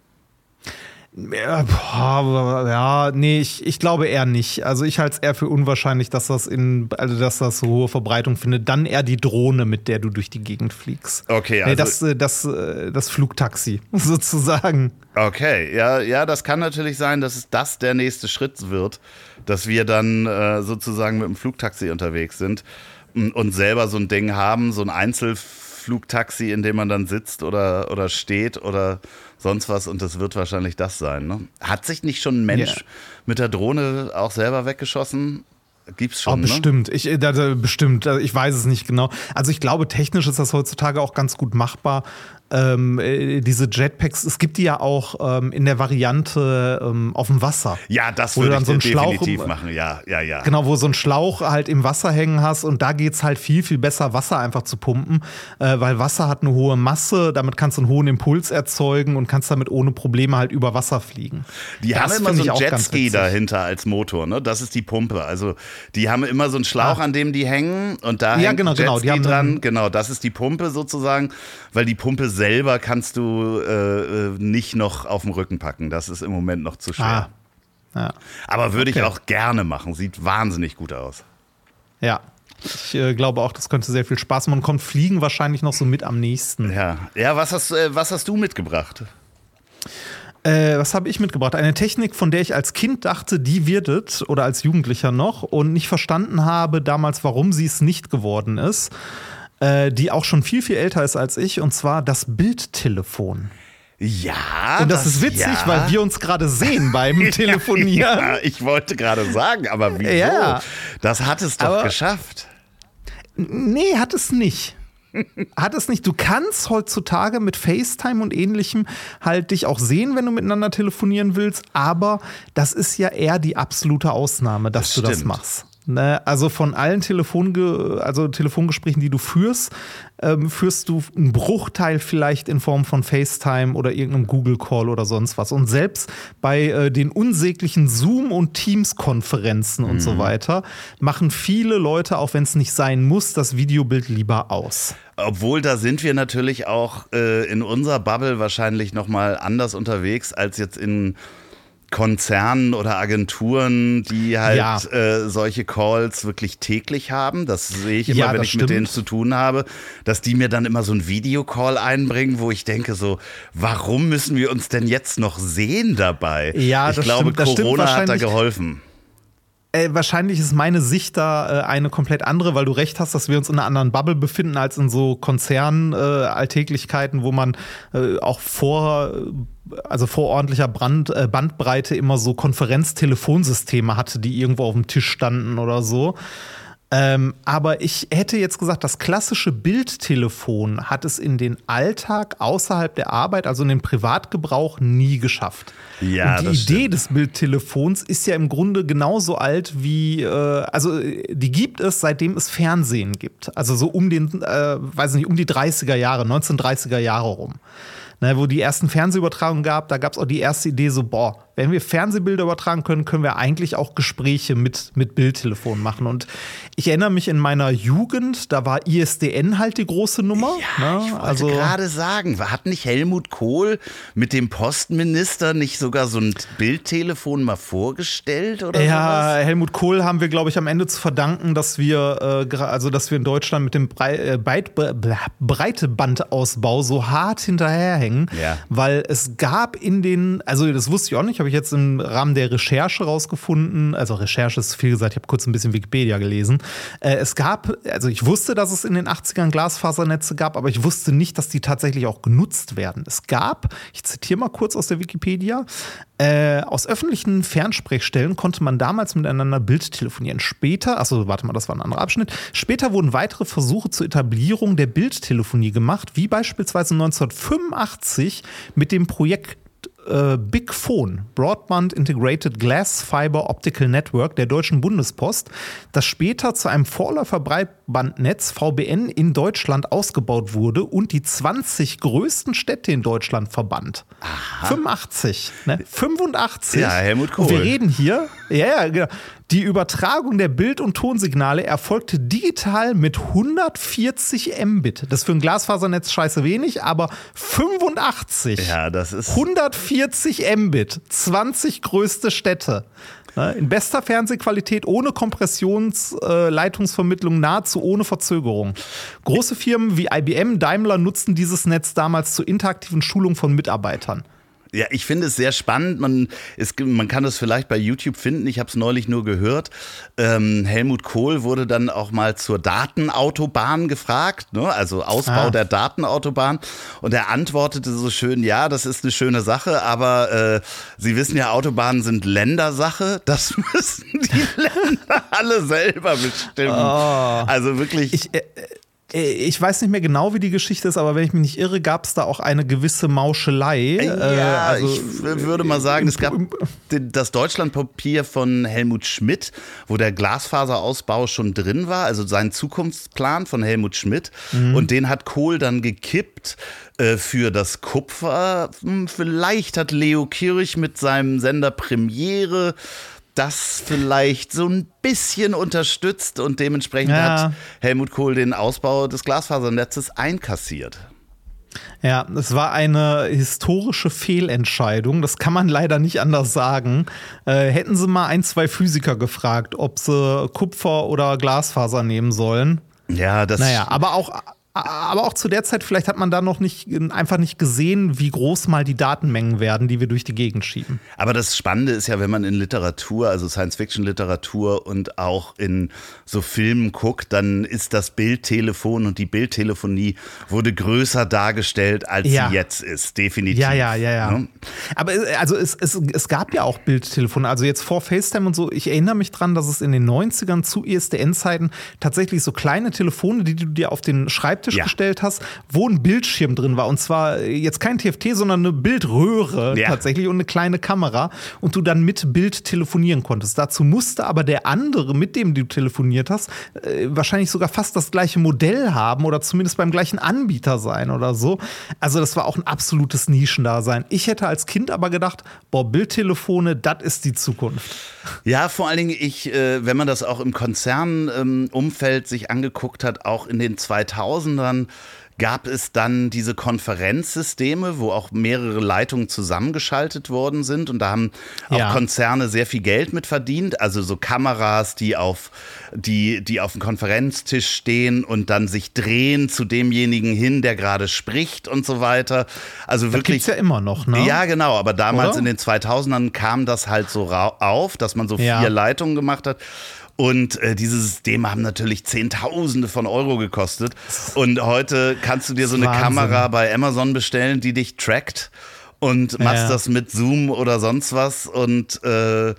Ja, boah, ja, nee, ich, ich glaube eher nicht. Also ich halte es eher für unwahrscheinlich, dass das in, also dass das so hohe Verbreitung findet. Dann eher die Drohne, mit der du durch die Gegend fliegst. Okay, also nee, das, das, das, das Flugtaxi sozusagen. Okay, ja, ja, das kann natürlich sein, dass es das der nächste Schritt wird, dass wir dann äh, sozusagen mit dem Flugtaxi unterwegs sind und, und selber so ein Ding haben, so ein Einzelflugtaxi, in dem man dann sitzt oder, oder steht oder sonst was, und das wird wahrscheinlich das sein. Ne? Hat sich nicht schon ein Mensch yeah. mit der Drohne auch selber weggeschossen? Gibt's schon, oh, bestimmt. Ne? Ich, äh, bestimmt. Ich weiß es nicht genau. Also ich glaube, technisch ist das heutzutage auch ganz gut machbar. Ähm, äh, diese Jetpacks, es gibt die ja auch ähm, in der Variante ähm, auf dem Wasser. Ja, das würde ich so einen definitiv Schlauch, machen, ja, ja, ja. Genau, wo so ein Schlauch halt im Wasser hängen hast und da geht's halt viel, viel besser, Wasser einfach zu pumpen, äh, weil Wasser hat eine hohe Masse, damit kannst du einen hohen Impuls erzeugen und kannst damit ohne Probleme halt über Wasser fliegen. Die das haben immer so einen Jetski dahinter als Motor, ne? Das ist die Pumpe. Also die haben immer so einen Schlauch, ah. an dem die hängen und da ja, hängt genau, ein Jetski genau. Die haben dran. Genau, das ist die Pumpe sozusagen, weil die Pumpe selber kannst du äh, nicht noch auf den Rücken packen. Das ist im Moment noch zu schwer. Ah. Ja. Aber würde okay. ich auch gerne machen. Sieht wahnsinnig gut aus. Ja, ich äh, glaube auch, das könnte sehr viel Spaß machen. Und kommt Fliegen wahrscheinlich noch so mit am nächsten. Ja, ja, was hast, äh, was hast du mitgebracht? Äh, was habe ich mitgebracht? Eine Technik, von der ich als Kind dachte, die wird es, oder als Jugendlicher noch, und nicht verstanden habe damals, warum sie es nicht geworden ist, äh, die auch schon viel, viel älter ist als ich, und zwar das Bildtelefon. Ja. Und das, das ist witzig, ja. weil wir uns gerade sehen beim Telefonieren. Ja, ich wollte gerade sagen, aber wieso? Ja. Das hat es doch aber geschafft. Nee, hat es nicht. Hat es nicht. Du kannst heutzutage mit FaceTime und Ähnlichem halt dich auch sehen, wenn du miteinander telefonieren willst, aber das ist ja eher die absolute Ausnahme, dass das du das machst. Ne? Also von allen Telefonge- also Telefongesprächen, die du führst, ähm, führst du einen Bruchteil vielleicht in Form von FaceTime oder irgendeinem Google-Call oder sonst was. Und selbst bei äh, den unsäglichen Zoom- und Teams-Konferenzen mhm. und so weiter machen viele Leute, auch wenn es nicht sein muss, das Videobild lieber aus. Obwohl, da sind wir natürlich auch äh, in unserer Bubble wahrscheinlich noch mal anders unterwegs als jetzt in Konzernen oder Agenturen, die halt ja. äh, solche Calls wirklich täglich haben. Das sehe ich immer, ja, wenn ich stimmt. mit denen zu tun habe, dass die mir dann immer so einen Videocall einbringen, wo ich denke so, warum müssen wir uns denn jetzt noch sehen dabei? Ja, ich das glaube, stimmt, das Corona stimmt hat da geholfen. Äh, wahrscheinlich ist meine Sicht da äh, eine komplett andere, weil du recht hast, dass wir uns in einer anderen Bubble befinden als in so Konzern-Alltäglichkeiten, äh, wo man äh, auch vor, also vor ordentlicher Brand, äh, Bandbreite immer so Konferenztelefonsysteme hatte, die irgendwo auf dem Tisch standen oder so. Ähm, aber ich hätte jetzt gesagt, das klassische Bildtelefon hat es in den Alltag außerhalb der Arbeit, also in den Privatgebrauch, nie geschafft. Ja, und die das Idee stimmt. des Bildtelefons ist ja im Grunde genauso alt wie, äh, also die gibt es, seitdem es Fernsehen gibt. Also so um den, äh, weiß nicht, um die dreißiger Jahre, neunzehnhundertdreißiger Jahre rum. Ne, wo die ersten Fernsehübertragungen gab, da gab es auch die erste Idee so, boah, wenn wir Fernsehbilder übertragen können, können wir eigentlich auch Gespräche mit, mit Bildtelefon machen. Und ich erinnere mich in meiner Jugend, da war I S D N halt die große Nummer. Ja, ne? ich wollte also gerade sagen, hat nicht Helmut Kohl mit dem Postminister nicht sogar so ein Bildtelefon mal vorgestellt oder Ja, sowas? Helmut Kohl haben wir, glaube ich, am Ende zu verdanken, dass wir, äh, gra- also dass wir in Deutschland mit dem Brei äh, Breit Breitebandausbau so hart hinterherhängen, Ja. weil es gab in den, also das wusste ich auch nicht, habe ich jetzt im Rahmen der Recherche rausgefunden, also Recherche ist viel gesagt, ich habe kurz ein bisschen Wikipedia gelesen. Äh, es gab, also ich wusste, dass es in den achtzigern Glasfasernetze gab, aber ich wusste nicht, dass die tatsächlich auch genutzt werden. Es gab, ich zitiere mal kurz aus der Wikipedia, Äh, aus öffentlichen Fernsprechstellen konnte man damals miteinander Bildtelefonieren. Später, achso, warte mal, das war ein anderer Abschnitt. Später wurden weitere Versuche zur Etablierung der Bildtelefonie gemacht, wie beispielsweise neunzehnhundertfünfundachtzig mit dem Projekt äh, Big Phone, Broadband Integrated Glass Fiber Optical Network der Deutschen Bundespost, das später zu einem Vorläuferbreitbandnetz V B N in Deutschland ausgebaut wurde und die zwanzig größten Städte in Deutschland verband. fünfundachtzig, ne? fünfundachtzig. Ja, Helmut Kohl. Und wir reden hier, ja, ja, genau. Die Übertragung der Bild- und Tonsignale erfolgte digital mit hundertvierzig Mbit. Das ist für ein Glasfasernetz scheiße wenig, aber fünfundachtzig. Ja, das ist. hundertvierzig Mbit, zwanzig größte Städte. Ne, in bester Fernsehqualität, ohne Kompressionsleitungsvermittlung, nahezu ohne Verzögerung. Große Firmen wie I B M, Daimler nutzten dieses Netz damals zur interaktiven Schulung von Mitarbeitern. Ja, ich finde es sehr spannend. Man, es, man kann das vielleicht bei YouTube finden. Ich habe es neulich nur gehört. Ähm, Helmut Kohl wurde dann auch mal zur Datenautobahn gefragt, ne? Also Ausbau Ah. der Datenautobahn. Und er antwortete so schön, ja, das ist eine schöne Sache, aber äh, Sie wissen ja, Autobahnen sind Ländersache. Das müssen die Länder alle selber bestimmen. Oh. Also wirklich. Ich, äh, ich weiß nicht mehr genau, wie die Geschichte ist, aber wenn ich mich nicht irre, gab es da auch eine gewisse Mauschelei. Ja, äh, also, ich w- würde mal sagen, es gab den- das Deutschlandpapier von Helmut Schmidt, wo der Glasfaserausbau schon drin war, also sein Zukunftsplan von Helmut Schmidt. Und den hat Kohl dann gekippt äh, für das Kupfer. Hm, Vielleicht hat Leo Kirch mit seinem Sender Premiere das vielleicht so ein bisschen unterstützt und dementsprechend Ja. hat Helmut Kohl den Ausbau des Glasfasernetzes einkassiert. Ja, es war eine historische Fehlentscheidung. Das kann man leider nicht anders sagen. Äh, hätten sie mal ein, zwei Physiker gefragt, ob sie Kupfer oder Glasfaser nehmen sollen. Ja, das Naja, aber auch, aber auch zu der Zeit, vielleicht hat man da noch nicht, einfach nicht gesehen, wie groß mal die Datenmengen werden, die wir durch die Gegend schieben. Aber das Spannende ist ja, wenn man in Literatur, also Science-Fiction-Literatur und auch in so Filmen guckt, dann ist das Bildtelefon und die Bildtelefonie wurde größer dargestellt, als Ja. sie jetzt ist. Definitiv. Ja, ja, ja, ja. Ne? Aber äh, also es, es, es gab ja auch Bildtelefone, also jetzt vor FaceTime und so. Ich erinnere mich dran, dass es in den neunzigern zu I S D N-Zeiten tatsächlich so kleine Telefone, die du dir auf den Schreibtisch Ja. gestellt hast, wo ein Bildschirm drin war. Und zwar jetzt kein T F T, sondern eine Bildröhre Ja. tatsächlich und eine kleine Kamera. Und du dann mit Bild telefonieren konntest. Dazu musste aber der andere, mit dem du telefoniert hast, äh, wahrscheinlich sogar fast das gleiche Modell haben oder zumindest beim gleichen Anbieter sein oder so. Also das war auch ein absolutes Nischendasein. Ich hätte als Kind aber gedacht, boah, Bildtelefone, das ist die Zukunft. Ja, vor allen Dingen, ich, äh, wenn man das auch im Konzernumfeld ähm, sich angeguckt hat, auch in den zweitausendern gab es dann diese Konferenzsysteme, wo auch mehrere Leitungen zusammengeschaltet worden sind. Und da haben auch Ja. Konzerne sehr viel Geld mit verdient. Also so Kameras, die auf, die, die auf dem Konferenztisch stehen und dann sich drehen zu demjenigen hin, der gerade spricht und so weiter. Also Das wirklich. gibt's ja immer noch, ne? Ja, genau, aber damals Oder? in den zweitausendern kam das halt so ra- auf, dass man so Ja. vier Leitungen gemacht hat. Und äh, diese Systeme haben natürlich Zehntausende von Euro gekostet. Und heute kannst du dir so eine Wahnsinn. Kamera bei Amazon bestellen, die dich trackt und machst Ja. das mit Zoom oder sonst was. Und äh,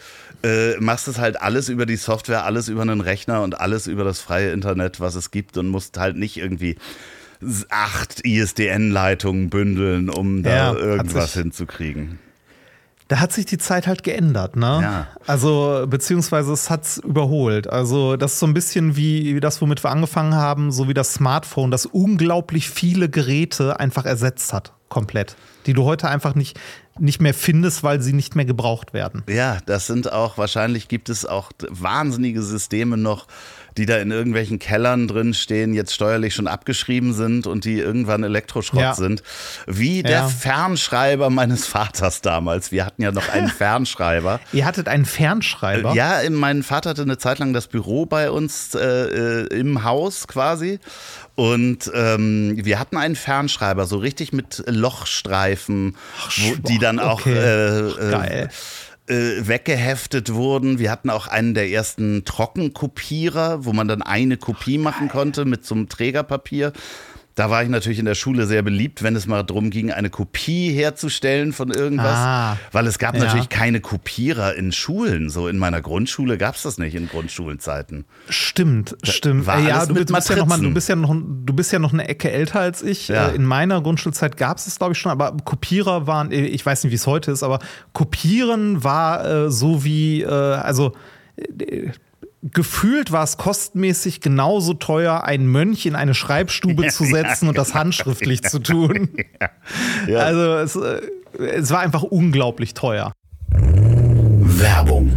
äh, machst es halt alles über die Software, alles über einen Rechner und alles über das freie Internet, was es gibt und musst halt nicht irgendwie acht I S D N-Leitungen bündeln, um da Ja, irgendwas hinzukriegen. Da hat sich die Zeit halt geändert, ne? Ja. Also, beziehungsweise es hat's überholt. Also, das ist so ein bisschen wie, wie das, womit wir angefangen haben, so wie das Smartphone, das unglaublich viele Geräte einfach ersetzt hat, komplett. Die du heute einfach nicht, nicht mehr findest, weil sie nicht mehr gebraucht werden. Ja, das sind auch, wahrscheinlich gibt es auch wahnsinnige Systeme noch, die da in irgendwelchen Kellern drin stehen, jetzt steuerlich schon abgeschrieben sind und die irgendwann Elektroschrott Ja. sind. Wie der Ja. Fernschreiber meines Vaters damals. Wir hatten ja noch einen Fernschreiber. Ihr hattet einen Fernschreiber? Ja, mein Vater hatte eine Zeit lang das Büro bei uns äh, im Haus quasi. Und ähm, wir hatten einen Fernschreiber, so richtig mit Lochstreifen, wo, die dann auch okay. äh, äh, Geil. äh, weggeheftet wurden. Wir hatten auch einen der ersten Trockenkopierer, wo man dann eine Kopie machen konnte mit so einem Trägerpapier. Da war ich natürlich in der Schule sehr beliebt, wenn es mal darum ging, eine Kopie herzustellen von irgendwas. Ah, Weil es gab ja. natürlich keine Kopierer in Schulen. So in meiner Grundschule gab es das nicht in Grundschulzeiten. Stimmt, stimmt. war Äh, ja, alles du, mit du, bist ja noch mal, du, Matrizen. bist ja noch, du bist ja noch eine Ecke älter als ich. Ja. Äh, In meiner Grundschulzeit gab es es, glaube ich, schon, aber Kopierer waren, äh, ich weiß nicht, wie es heute ist, aber Kopieren war äh, so wie, äh, also äh, gefühlt war es kostenmäßig genauso teuer, einen Mönch in eine Schreibstube zu setzen und das handschriftlich zu tun. Ja. Also es, äh, es war einfach unglaublich teuer. Werbung.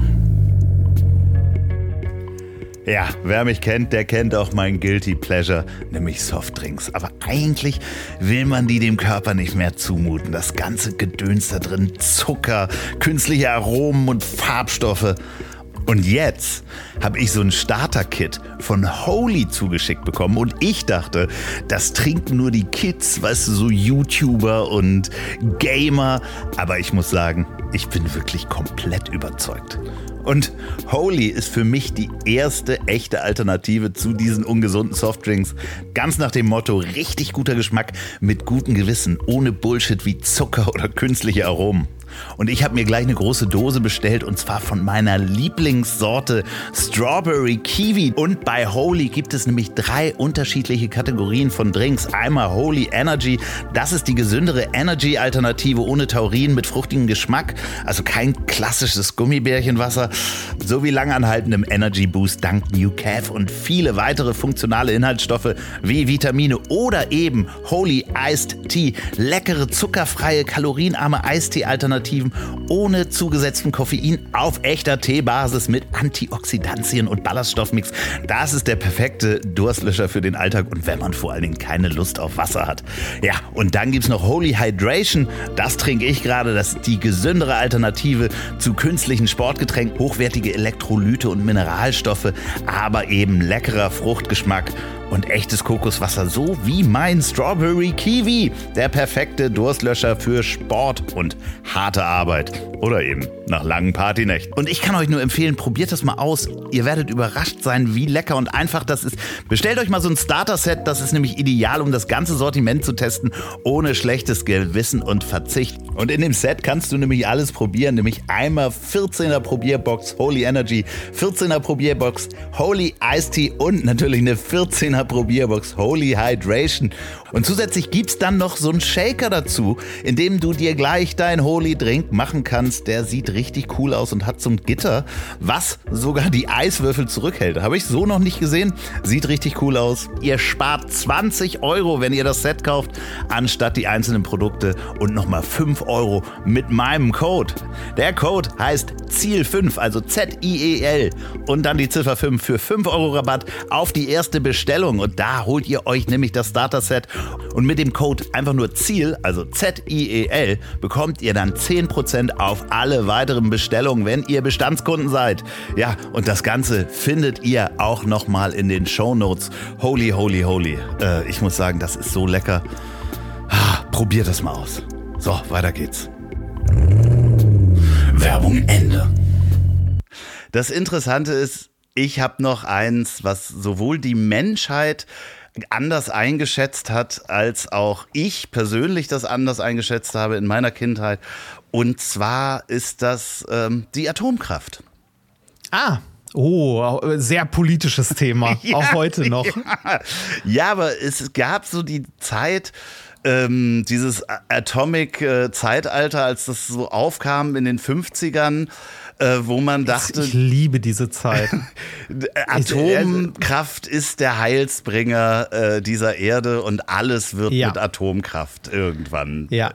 Ja, wer mich kennt, der kennt auch mein Guilty Pleasure, nämlich Softdrinks. Aber eigentlich will man die dem Körper nicht mehr zumuten. Das ganze Gedöns da drin, Zucker, künstliche Aromen und Farbstoffe. Und jetzt habe ich so ein Starter-Kit von Holy zugeschickt bekommen und ich dachte, das trinken nur die Kids, weißt du, so YouTuber und Gamer. Aber ich muss sagen, ich bin wirklich komplett überzeugt. Und Holy ist für mich die erste echte Alternative zu diesen ungesunden Softdrinks. Ganz nach dem Motto, richtig guter Geschmack mit gutem Gewissen, ohne Bullshit wie Zucker oder künstliche Aromen. Und ich habe mir gleich eine große Dose bestellt und zwar von meiner Lieblingssorte Strawberry Kiwi. Und bei Holy gibt es nämlich drei unterschiedliche Kategorien von Drinks. Einmal Holy Energy, das ist die gesündere Energy-Alternative ohne Taurin mit fruchtigem Geschmack. Also kein klassisches Gummibärchenwasser. Sowie langanhaltendem Energy Boost dank New Calf und viele weitere funktionale Inhaltsstoffe wie Vitamine oder eben Holy Iced Tea. Leckere, zuckerfreie, kalorienarme Eistee-Alternativen ohne zugesetzten Koffein auf echter Teebasis mit Antioxidantien und Ballaststoffmix. Das ist der perfekte Durstlöscher für den Alltag und wenn man vor allen Dingen keine Lust auf Wasser hat. Ja, und dann gibt's noch Holy Hydration. Das trinke ich gerade. Das ist die gesündere Alternative zu künstlichen Sportgetränken. Hochwertige Elektrolyte und Mineralstoffe, aber eben leckerer Fruchtgeschmack und echtes Kokoswasser, so wie mein Strawberry Kiwi. Der perfekte Durstlöscher für Sport und harte Arbeit. Oder eben nach langen Partynächten. Und ich kann euch nur empfehlen, probiert das mal aus. Ihr werdet überrascht sein, wie lecker und einfach das ist. Bestellt euch mal so ein Starter-Set. Das ist nämlich ideal, um das ganze Sortiment zu testen, ohne schlechtes Gewissen und Verzicht. Und in dem Set kannst du nämlich alles probieren. Nämlich einmal vierzehner Probierbox Holy Energy, vierzehner Probierbox Holy Iced Tea und natürlich eine vierzehner Probierbox Holy Hydration. Und zusätzlich gibt's dann noch so einen Shaker dazu, in dem du dir gleich dein Holy Drink machen kannst. Der sieht richtig cool aus und hat so ein Gitter, was sogar die Eiswürfel zurückhält. Habe ich so noch nicht gesehen. Sieht richtig cool aus. Ihr spart zwanzig Euro, wenn ihr das Set kauft, anstatt die einzelnen Produkte und nochmal fünf Euro mit meinem Code. Der Code heißt Ziel fünf, also Z I E L und dann die Ziffer fünf für fünf Euro Rabatt auf die erste Bestellung. Und da holt ihr euch nämlich das Starter-Set und mit dem Code einfach nur Ziel, also Z I E L, bekommt ihr dann zehn Prozent auf alle weiteren Bestellungen, wenn ihr Bestandskunden seid. Ja, und das Ganze findet ihr auch nochmal in den Shownotes. Holy, holy, holy. Äh, ich muss sagen, das ist so lecker. Ah, probiert das mal aus. So, weiter geht's. Werbung Ende. Das Interessante ist, ich habe noch eins, was sowohl die Menschheit anders eingeschätzt hat, als auch ich persönlich das anders eingeschätzt habe in meiner Kindheit. Und zwar ist das ähm, die Atomkraft. Ah, oh, sehr politisches Thema, Ja, auch heute noch. Ja. ja, aber es gab so die Zeit, ähm, dieses Atomic-Zeitalter, als das so aufkam in den fünfzigern, äh, wo man dachte, Ich liebe diese Zeit. Atomkraft ist der Heilsbringer äh, dieser Erde und alles wird Ja. mit Atomkraft irgendwann Ja.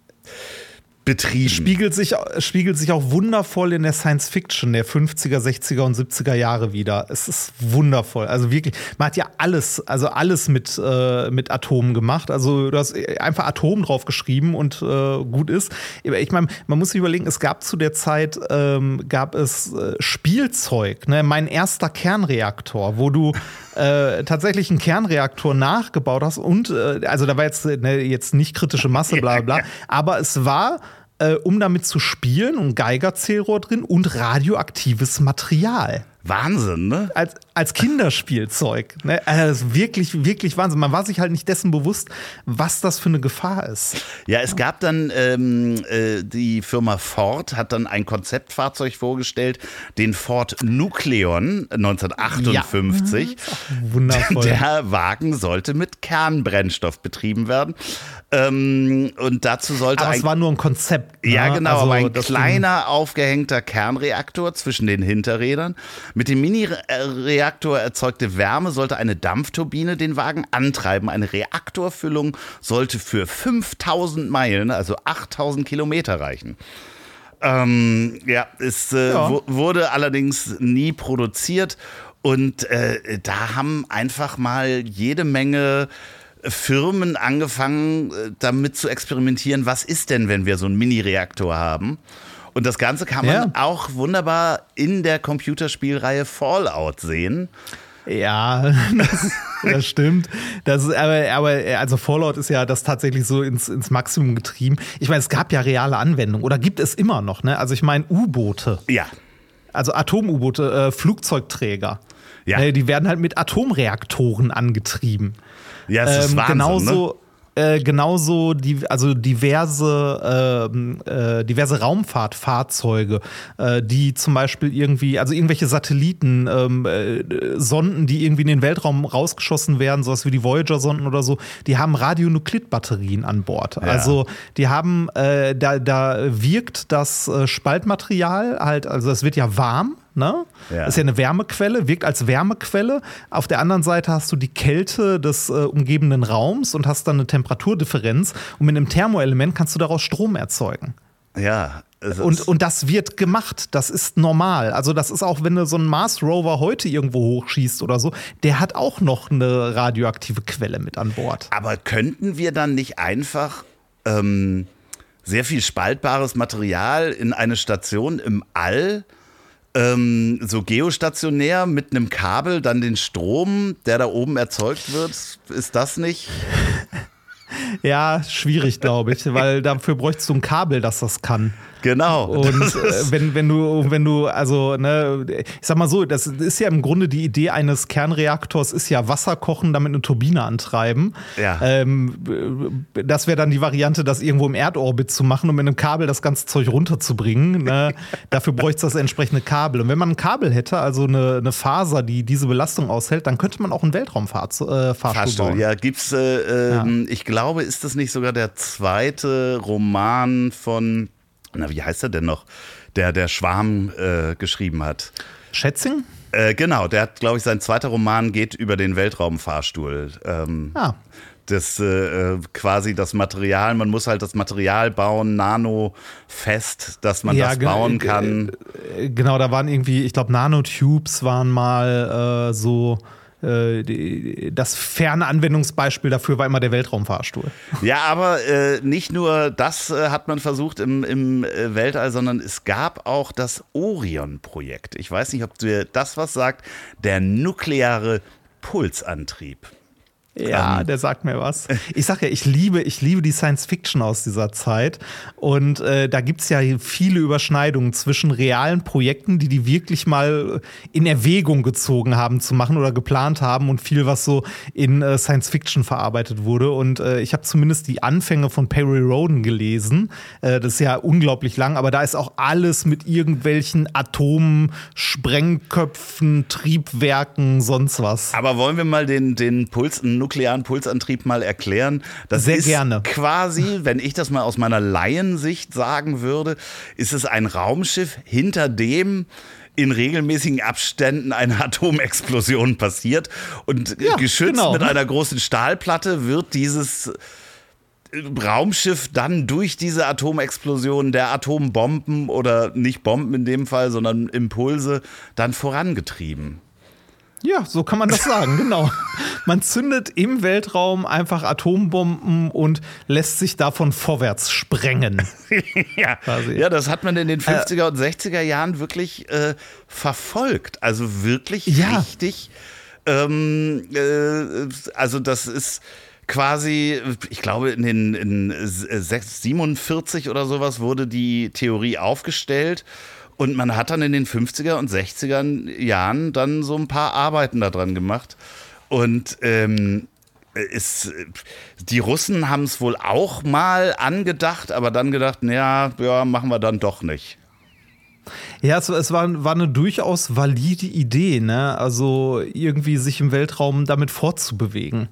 betrieben. Spiegelt sich, spiegelt sich auch wundervoll in der Science-Fiction der fünfziger, sechziger und siebziger Jahre wieder. Es ist wundervoll. Also wirklich, man hat ja alles, also alles mit, äh, mit Atomen gemacht. Also du hast einfach Atom drauf geschrieben und äh, gut ist. Ich meine, man muss sich überlegen, es gab zu der Zeit, ähm, gab es äh, Spielzeug, ne? Mein erster Kernreaktor, wo du äh, tatsächlich einen Kernreaktor nachgebaut hast und, äh, also da war jetzt, ne, jetzt nicht kritische Masse, bla bla, aber es war Äh, um damit zu spielen, ein Geigerzählrohr drin und radioaktives Material. Wahnsinn, ne? Als, als Kinderspielzeug. Ne? Also wirklich, wirklich Wahnsinn. Man war sich halt nicht dessen bewusst, was das für eine Gefahr ist. Ja, es gab dann, ähm, äh, die Firma Ford hat dann ein Konzeptfahrzeug vorgestellt, den Ford Nucleon neunzehnhundertachtundfünfzig. Ja. Wundervoll. Der Wagen sollte mit Kernbrennstoff betrieben werden. Ähm, und dazu sollte Aber ein es war nur ein Konzept. Ne? Ja, genau, also, aber ein das kleiner aufgehängter Kernreaktor zwischen den Hinterrädern. Mit dem Mini-Reaktor erzeugte Wärme sollte eine Dampfturbine den Wagen antreiben. Eine Reaktorfüllung sollte für fünftausend Meilen, also achttausend Kilometer reichen. Ähm, ja, es äh, Ja. w- wurde allerdings nie produziert. Und äh, da haben einfach mal jede Menge Firmen angefangen, äh, damit zu experimentieren, was ist denn, wenn wir so einen Mini-Reaktor haben? Und das Ganze kann man Ja. auch wunderbar in der Computerspielreihe Fallout sehen. Ja, das, das stimmt. Das ist, aber, aber also Fallout ist ja das tatsächlich so ins, ins Maximum getrieben. Ich meine, es gab ja reale Anwendungen oder gibt es immer noch, ne? Also ich meine U-Boote, Ja, also Atom-U-Boote, äh, Flugzeugträger. Ja. Ne, die werden halt mit Atomreaktoren angetrieben. ja, es ist Ähm, Wahnsinn, genauso, ne? äh, genauso die, also diverse, ähm, äh, diverse Raumfahrtfahrzeuge, äh, die zum Beispiel irgendwie, also irgendwelche Satelliten, ähm, äh, Sonden, die irgendwie in den Weltraum rausgeschossen werden, sowas wie die Voyager-Sonden oder so, die haben Radionuklidbatterien an Bord. Also die haben, äh, da, da wirkt das äh, Spaltmaterial halt, also es wird ja warm. Ne? Ja. Das ist ja eine Wärmequelle, wirkt als Wärmequelle. Auf der anderen Seite hast du die Kälte des äh, umgebenden Raums und hast dann eine Temperaturdifferenz. Und mit einem Thermoelement kannst du daraus Strom erzeugen. Ja. es Und, ist- und das wird gemacht. Das ist normal. Also, das ist auch, wenn du so einen Mars Rover heute irgendwo hochschießt oder so, der hat auch noch eine radioaktive Quelle mit an Bord. Aber könnten wir dann nicht einfach ähm, sehr viel spaltbares Material in eine Station im All, ähm, so geostationär mit einem Kabel, dann den Strom, der da oben erzeugt wird, ist das nicht? Ja, schwierig, glaube ich, weil dafür bräuchtest du ein Kabel, das das kann. Genau. Und Das äh, ist- wenn, wenn du, wenn du, also, ne, ich sag mal so, das ist ja im Grunde die Idee eines Kernreaktors, ist ja Wasser kochen, damit eine Turbine antreiben. Ja. Ähm, das wäre dann die Variante, das irgendwo im Erdorbit zu machen und mit einem Kabel das ganze Zeug runterzubringen. Ne? Dafür bräuchte es das entsprechende Kabel. Und wenn man ein Kabel hätte, also eine, eine Faser, die diese Belastung aushält, dann könnte man auch einen Weltraumfahrstuhl äh, Fahrstuhl Fahrstuhl, bauen. ja, gibt's, äh, ähm, ich glaube, ist das nicht sogar der zweite Roman von, na, wie heißt er denn noch, der der Schwarm äh, geschrieben hat? Schätzing? Äh, genau, der hat, glaube ich, sein zweiter Roman geht über den Weltraumfahrstuhl. Ähm, Ah. Das äh, quasi das Material, man muss halt das Material bauen, nano-fest, dass man das ge- bauen äh, kann. äh, Genau, da waren irgendwie, ich glaube, Nanotubes waren mal äh, so. äh, die- Das ferne Anwendungsbeispiel dafür war immer der Weltraumfahrstuhl. Ja, aber äh, nicht nur das äh, hat man versucht im, im äh, Weltall, sondern es gab auch das Orion-Projekt. Ich weiß nicht, ob dir das was sagt. Der nukleare Pulsantrieb. Ja, der sagt mir was. Ich sag ja, ich liebe, ich liebe die Science-Fiction aus dieser Zeit. Und äh, da gibt's ja viele Überschneidungen zwischen realen Projekten, die die wirklich mal in Erwägung gezogen haben zu machen oder geplant haben und viel, was so in äh, Science-Fiction verarbeitet wurde. Und äh, ich habe zumindest die Anfänge von Perry Rhodan gelesen. Äh, das ist ja unglaublich lang, aber da ist auch alles mit irgendwelchen Atomen, Sprengköpfen, Triebwerken, sonst was. Aber wollen wir mal den, den Puls, nuklearen Pulsantrieb mal erklären? Das Sehr ist gerne. Quasi, wenn ich das mal aus meiner Laiensicht sagen würde, ist es ein Raumschiff, hinter dem in regelmäßigen Abständen eine Atomexplosion passiert. Und ja, geschützt genau. mit einer großen Stahlplatte wird dieses Raumschiff dann durch diese Atomexplosion der Atombomben oder nicht Bomben in dem Fall, sondern Impulse dann vorangetrieben. Ja, so kann man das sagen, genau. Man zündet im Weltraum einfach Atombomben und lässt sich davon vorwärts sprengen. ja. ja, das hat man in den fünfziger äh, und sechziger Jahren wirklich äh, verfolgt. Also wirklich ja. richtig. Ähm, äh, also das ist quasi, ich glaube, in den in siebenundvierzig oder sowas wurde die Theorie aufgestellt. Und man hat dann in den fünfziger und sechziger Jahren dann so ein paar Arbeiten daran gemacht. Und ähm, ist, die Russen haben es wohl auch mal angedacht, aber dann gedacht, ja, ja, machen wir dann doch nicht. Ja, es, es war, war eine durchaus valide Idee, ne? Also irgendwie sich im Weltraum damit fortzubewegen.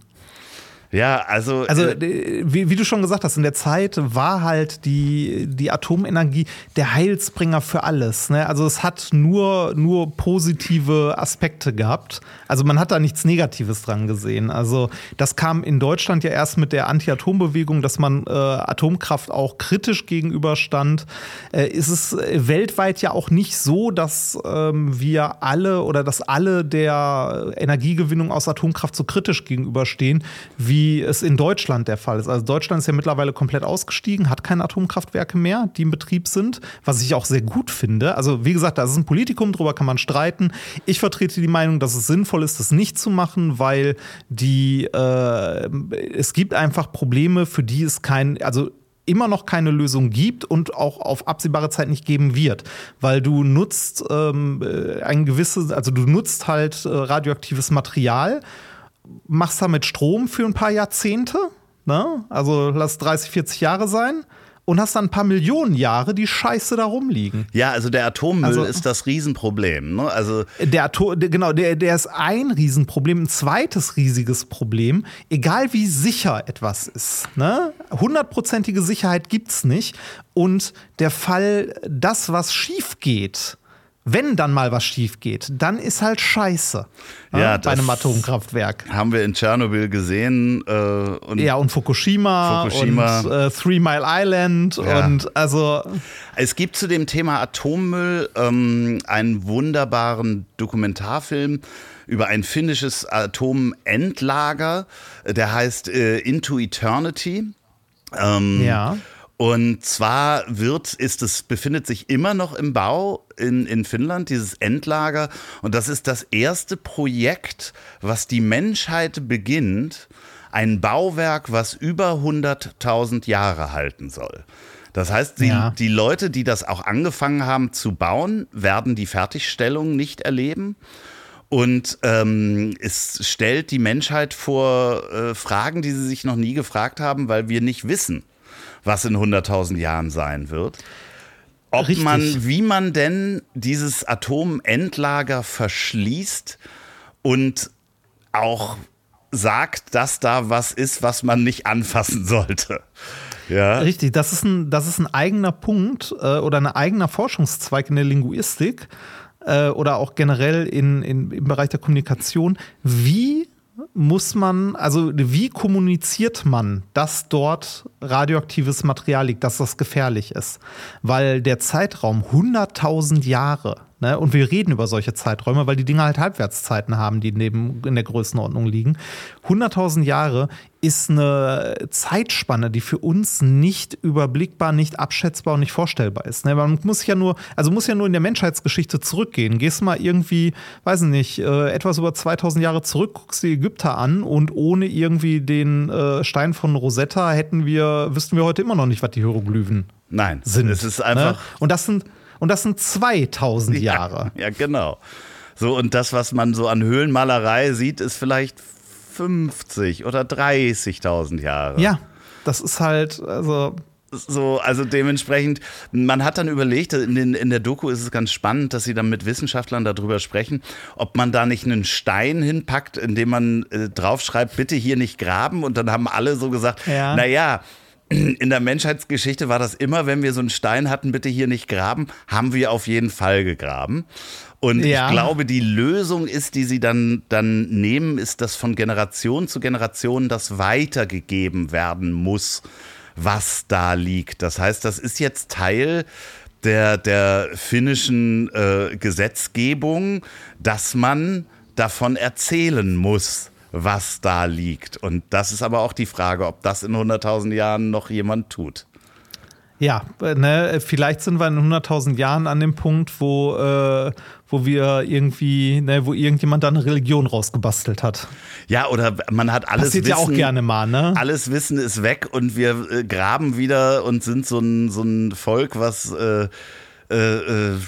Ja, also. Also, wie, wie du schon gesagt hast, in der Zeit war halt die, die Atomenergie der Heilsbringer für alles. Ne? Also, es hat nur, nur positive Aspekte gehabt. Also, man hat da nichts Negatives dran gesehen. Also, das kam in Deutschland ja erst mit der Anti-Atom-Bewegung, dass man äh, Atomkraft auch kritisch gegenüberstand. Äh, ist es weltweit ja auch nicht so, dass ähm, wir alle oder dass alle der Energiegewinnung aus Atomkraft so kritisch gegenüberstehen, wie es in Deutschland der Fall ist. Also Deutschland ist ja mittlerweile komplett ausgestiegen, hat keine Atomkraftwerke mehr, die in Betrieb sind, was ich auch sehr gut finde. Also wie gesagt, das ist ein Politikum, darüber kann man streiten. Ich vertrete die Meinung, dass es sinnvoll ist, das nicht zu machen, weil die äh, es gibt einfach Probleme, für die es kein, also immer noch keine Lösung gibt und auch auf absehbare Zeit nicht geben wird, weil du nutzt ähm, ein gewisses, also du nutzt halt äh, radioaktives Material, machst damit Strom für ein paar Jahrzehnte, ne? Also lass dreißig, vierzig Jahre sein und hast dann ein paar Millionen Jahre die Scheiße da rumliegen. Ja, also der Atommüll also, ist das Riesenproblem, ne? Also der Atom, genau, der, der ist ein Riesenproblem, ein zweites riesiges Problem, egal wie sicher etwas ist, ne? Hundertprozentige Sicherheit gibt's nicht und der Fall, das, was schief geht, wenn dann mal was schief geht, dann ist halt scheiße, ja, äh, bei einem Atomkraftwerk. Haben wir in Tschernobyl gesehen. Äh, und ja, und Fukushima, Fukushima. und äh, Three Mile Island. Ja. Und also es gibt zu dem Thema Atommüll ähm, einen wunderbaren Dokumentarfilm über ein finnisches Atomentlager, der heißt äh, Into Eternity. Ähm, ja. Und zwar wird, ist es, befindet sich immer noch im Bau in, in Finnland, dieses Endlager. Und das ist das erste Projekt, was die Menschheit beginnt, ein Bauwerk, was über hunderttausend Jahre halten soll. Das heißt, die, ja. die Leute, die das auch angefangen haben zu bauen, werden die Fertigstellung nicht erleben. Und ähm, es stellt die Menschheit vor äh, Fragen, die sie sich noch nie gefragt haben, weil wir nicht wissen, was in hunderttausend Jahren sein wird. Ob Richtig. man, wie man denn dieses Atomentlager verschließt und auch sagt, dass da was ist, was man nicht anfassen sollte. Ja. Richtig, das ist ein, das ist ein eigener Punkt äh, oder ein eigener Forschungszweig in der Linguistik äh, oder auch generell in, in, im Bereich der Kommunikation. Wie muss man, also wie kommuniziert man, dass dort radioaktives Material liegt, dass das gefährlich ist? Weil der Zeitraum hunderttausend Jahre, Ne? Und wir reden über solche Zeiträume, weil die Dinge halt Halbwertszeiten haben, die neben, in der Größenordnung liegen. hunderttausend Jahre ist eine Zeitspanne, die für uns nicht überblickbar, nicht abschätzbar und nicht vorstellbar ist. Ne? Man muss ja nur, also muss ja nur in der Menschheitsgeschichte zurückgehen. Gehst mal irgendwie, weiß ich nicht, äh, etwas über zweitausend Jahre zurück, guckst die Ägypter an und ohne irgendwie den äh, Stein von Rosetta hätten wir, wüssten wir heute immer noch nicht, was die Hieroglyphen Nein, sind. es ist einfach. Ne? Und das sind Und das sind zweitausend Jahre. Ja, ja, genau. So, und das, was man so an Höhlenmalerei sieht, ist vielleicht fünfzig oder dreißigtausend Jahre. Ja, das ist halt, also. So, also dementsprechend, man hat dann überlegt, in, den, in der Doku ist es ganz spannend, dass sie dann mit Wissenschaftlern darüber sprechen, ob man da nicht einen Stein hinpackt, in dem man äh, draufschreibt, bitte hier nicht graben. Und dann haben alle so gesagt, ja. naja, in der Menschheitsgeschichte war das immer, wenn wir so einen Stein hatten, bitte hier nicht graben, haben wir auf jeden Fall gegraben. Und ja. ich glaube, die Lösung ist, die sie dann, dann nehmen, ist, dass von Generation zu Generation das weitergegeben werden muss, was da liegt. Das heißt, das ist jetzt Teil der, der finnischen äh, Gesetzgebung, dass man davon erzählen muss, was da liegt. Und das ist aber auch die Frage, ob das in hunderttausend Jahren noch jemand tut. Ja, ne, vielleicht sind wir in hunderttausend Jahren an dem Punkt, wo, äh, wo wir irgendwie, ne, wo irgendjemand da eine Religion rausgebastelt hat. Ja, oder man hat alles Passiert Wissen. ja auch gerne mal, ne? Alles Wissen ist weg und wir äh, graben wieder und sind so ein, so ein Volk, was äh, äh, äh,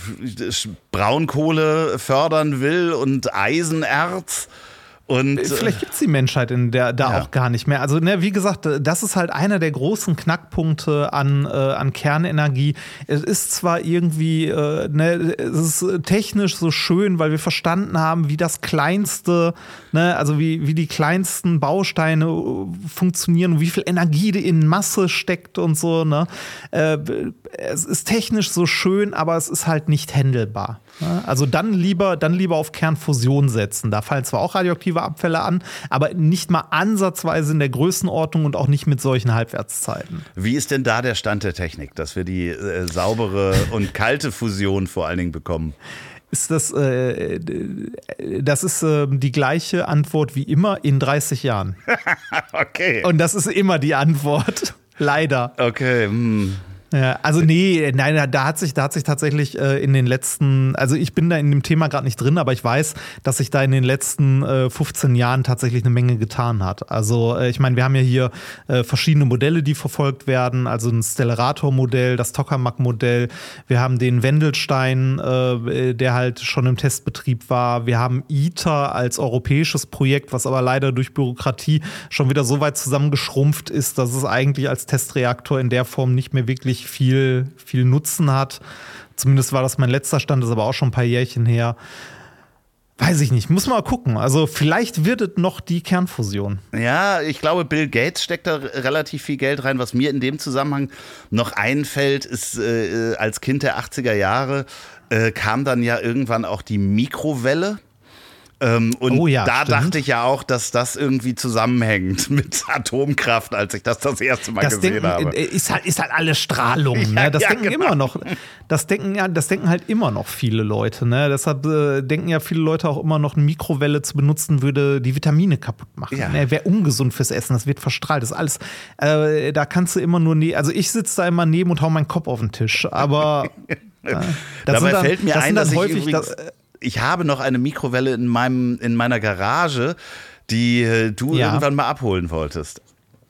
Braunkohle fördern will und Eisenerz. Und, Vielleicht gibt es die Menschheit in der da ja. auch gar nicht mehr. Also, ne, wie gesagt, das ist halt einer der großen Knackpunkte an, äh, an Kernenergie. Es ist zwar irgendwie, äh, ne, es ist technisch so schön, weil wir verstanden haben, wie das kleinste, ne, also wie, wie die kleinsten Bausteine funktionieren und wie viel Energie in Masse steckt und so. Ne? Äh, es ist technisch so schön, aber es ist halt nicht handelbar. Ne? Also dann lieber, dann lieber auf Kernfusion setzen. Da fallen zwar auch radioaktive Abfälle an, aber nicht mal ansatzweise in der Größenordnung und auch nicht mit solchen Halbwertszeiten. Wie ist denn da der Stand der Technik, dass wir die äh, saubere und kalte Fusion vor allen Dingen bekommen? Ist das, äh, das ist äh, die gleiche Antwort wie immer in dreißig Jahren. Okay. Und das ist immer die Antwort. Leider. Okay, hm. Ja, also nee, nein, da hat sich, da hat sich tatsächlich äh, in den letzten, also ich bin da in dem Thema gerade nicht drin, aber ich weiß, dass sich da in den letzten äh, fünfzehn Jahren tatsächlich eine Menge getan hat. Also äh, ich meine, wir haben ja hier äh, verschiedene Modelle, die verfolgt werden, also ein Stellarator-Modell, das Tokamak-Modell, wir haben den Wendelstein, äh, der halt schon im Testbetrieb war, wir haben ITER als europäisches Projekt, was aber leider durch Bürokratie schon wieder so weit zusammengeschrumpft ist, dass es eigentlich als Testreaktor in der Form nicht mehr wirklich viel, viel Nutzen hat. Zumindest war das mein letzter Stand, ist aber auch schon ein paar Jährchen her. Weiß ich nicht, muss mal gucken. Also vielleicht wird es noch die Kernfusion. Ja, ich glaube, Bill Gates steckt da relativ viel Geld rein. Was mir in dem Zusammenhang noch einfällt, ist, äh, als Kind der achtziger Jahre äh, kam dann ja irgendwann auch die Mikrowelle. Ähm, und oh ja, da stimmt. dachte ich ja auch, dass das irgendwie zusammenhängt mit Atomkraft, als ich das das erste Mal das gesehen denken, habe. Ist halt, ist halt alles Strahlung. Ja, Ne? Das ja, denken genau. immer noch. Das denken, ja, das denken halt immer noch viele Leute. Ne? Deshalb äh, denken ja viele Leute auch immer noch, eine Mikrowelle zu benutzen, würde die Vitamine kaputt machen. Ja. Ne? Wäre ungesund fürs Essen. Das wird verstrahlt. Das ist alles. Äh, da kannst du immer nur. Ne- also ich sitze da immer neben und hau meinen Kopf auf den Tisch. Aber äh, das Dabei sind dann, fällt mir das ein, sind dann dass ich häufig. übrigens, das, ich habe noch eine Mikrowelle in meinem in meiner Garage, die äh, du Ja. irgendwann mal abholen wolltest.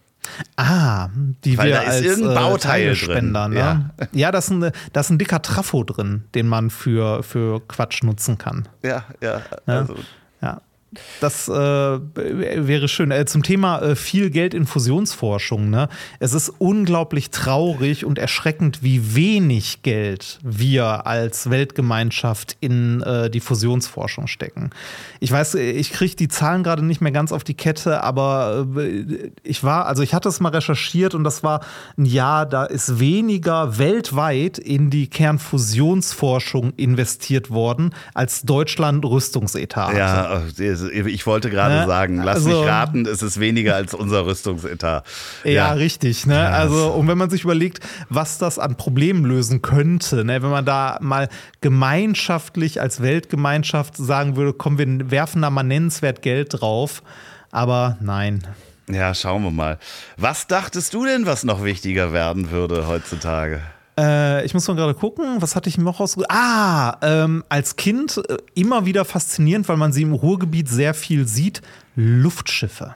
Ah, die Weil wir da ist als irgendein äh, Bauteil Teilespender, drin. ne? Ja. Ja, da ist, ein, da ist ein dicker Trafo drin, den man für, für Quatsch nutzen kann. Ja, ja. Ja. Also, Ja. Das äh, wäre schön. Äh, zum Thema äh, viel Geld in Fusionsforschung. Ne? Es ist unglaublich traurig und erschreckend, wie wenig Geld wir als Weltgemeinschaft in äh, die Fusionsforschung stecken. Ich weiß, ich kriege die Zahlen gerade nicht mehr ganz auf die Kette, aber äh, ich war, also ich hatte es mal recherchiert und das war ein Jahr, da ist weniger weltweit in die Kernfusionsforschung investiert worden, als Deutschland Rüstungsetat hatte. ja, das Ich wollte gerade ne? sagen, lass also, mich raten, es ist weniger als unser Rüstungsetat. Ja, ja. richtig. Ne? Also, und wenn man sich überlegt, was das an Problemen lösen könnte, ne? Wenn man da mal gemeinschaftlich als Weltgemeinschaft sagen würde, komm, wir werfen da mal nennenswert Geld drauf. Aber nein. Ja, schauen wir mal. Was dachtest du denn, was noch wichtiger werden würde heutzutage? Äh, ich muss mal gerade gucken, was hatte ich noch rausgesucht? Ah, ähm, als Kind äh, immer wieder faszinierend, weil man sie im Ruhrgebiet sehr viel sieht, Luftschiffe.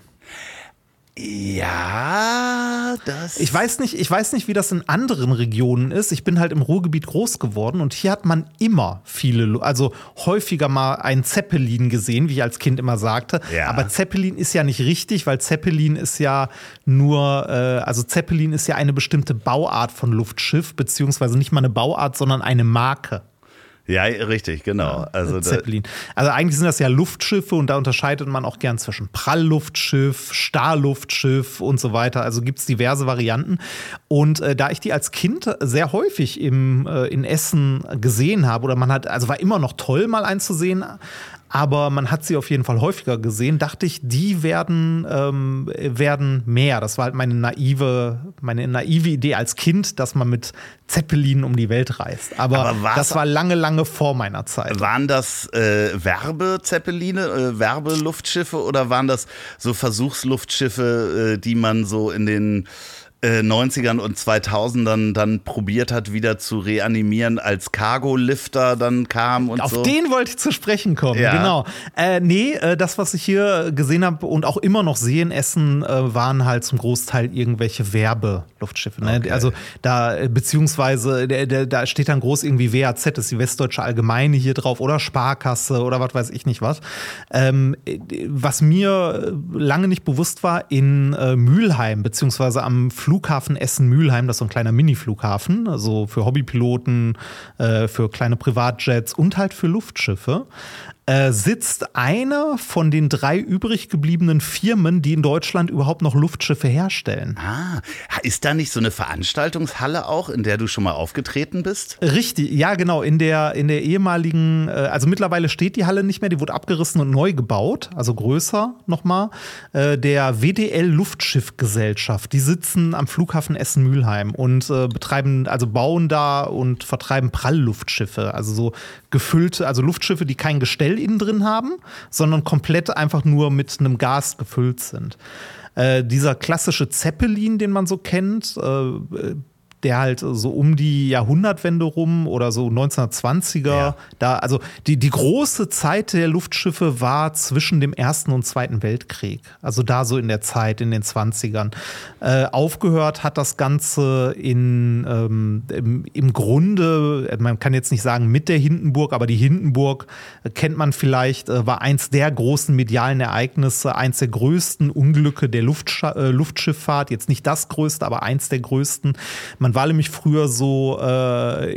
Ja, das. Ich weiß nicht, ich weiß nicht, wie das in anderen Regionen ist. Ich bin halt im Ruhrgebiet groß geworden und hier hat man immer viele, also häufiger mal einen Zeppelin gesehen, wie ich als Kind immer sagte. Ja. Aber Zeppelin ist ja nicht richtig, weil Zeppelin ist ja nur, äh, also Zeppelin ist ja eine bestimmte Bauart von Luftschiff, beziehungsweise nicht mal eine Bauart, sondern eine Marke. Ja, richtig, genau. Also, Zeppelin. Also eigentlich sind das ja Luftschiffe und da unterscheidet man auch gern zwischen Prallluftschiff, Starluftschiff und so weiter. Also gibt es diverse Varianten. Und äh, da ich die als Kind sehr häufig im, äh, in Essen gesehen habe, oder man hat, also war immer noch toll, mal einzusehen, aber man hat sie auf jeden Fall häufiger gesehen, dachte ich, die werden, ähm, werden mehr. Das war halt meine naive, meine naive Idee als Kind, dass man mit Zeppelinen um die Welt reist. Aber, Aber das war lange, lange vor meiner Zeit. Waren das äh, Werbezeppeline, äh, Werbeluftschiffe oder waren das so Versuchsluftschiffe, äh, die man so in den neunzigern und zweitausendern dann probiert hat, wieder zu reanimieren, als Cargo-Lifter dann kam und Auf so? Auf den wollte ich zu sprechen kommen, ja. genau. Äh, nee, äh, das, was ich hier gesehen habe und auch immer noch sehe in Essen, äh, waren halt zum Großteil irgendwelche Werbeluftschiffe. Ne? Okay. Also da, beziehungsweise, der, der, da steht dann groß irgendwie W A Z, das ist die Westdeutsche Allgemeine hier drauf, oder Sparkasse oder was weiß ich nicht was. Ähm, was mir lange nicht bewusst war, in äh, Mülheim, beziehungsweise am Flughafen Flughafen Essen-Mülheim, das ist so ein kleiner Mini-Flughafen, also für Hobbypiloten, äh, für kleine Privatjets und halt für Luftschiffe, äh, sitzt eine von den drei übrig gebliebenen Firmen, die in Deutschland überhaupt noch Luftschiffe herstellen. Ah, ist da nicht so eine Veranstaltungshalle auch, in der du schon mal aufgetreten bist? Richtig, ja genau, in der, in der ehemaligen, äh, also mittlerweile steht die Halle nicht mehr, die wurde abgerissen und neu gebaut, also größer nochmal, äh, der W D L Luftschiffgesellschaft, die sitzen am Flughafen Essen-Mülheim und äh, betreiben, also bauen da und vertreiben Prallluftschiffe, also so gefüllte, also Luftschiffe, die kein Gestell innen drin haben, sondern komplett einfach nur mit einem Gas gefüllt sind. Äh, dieser klassische Zeppelin, den man so kennt, äh, der halt so um die Jahrhundertwende rum oder so neunzehnhundertzwanziger, ja. da, also die, die große Zeit der Luftschiffe war zwischen dem Ersten und Zweiten Weltkrieg. Also da so in der Zeit, in den zwanzigern. Äh, aufgehört hat das Ganze in, ähm, im, im Grunde, man kann jetzt nicht sagen mit der Hindenburg, aber die Hindenburg äh, kennt man vielleicht, äh, war eins der großen medialen Ereignisse, eins der größten Unglücke der Luftsch- äh, Luftschifffahrt. Jetzt nicht das größte, aber eins der größten. Man war nämlich früher so, äh,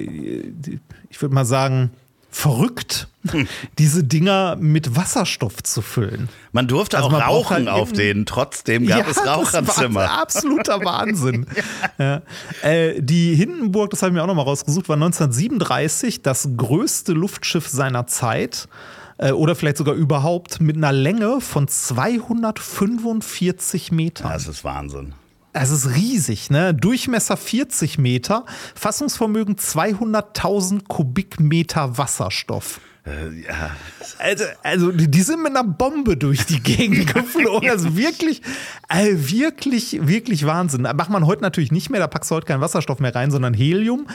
ich würde mal sagen, verrückt, hm. diese Dinger mit Wasserstoff zu füllen. Man durfte also auch man rauchen halt auf denen, trotzdem gab ja, es Raucherzimmer. Das war absoluter Wahnsinn. ja. Ja. Äh, die Hindenburg, das habe ich mir auch noch mal rausgesucht, war neunzehnhundertsiebenunddreißig das größte Luftschiff seiner Zeit. Oder vielleicht sogar überhaupt mit einer Länge von zweihundertfünfundvierzig Metern. Das ist Wahnsinn. Das ist riesig, ne? Durchmesser vierzig Meter, Fassungsvermögen zweihunderttausend Kubikmeter Wasserstoff. Äh, ja. Also, also die sind mit einer Bombe durch die Gegend geflogen. Also wirklich, äh, wirklich, wirklich Wahnsinn. Macht man heute natürlich nicht mehr, da packst du heute keinen Wasserstoff mehr rein, sondern Helium.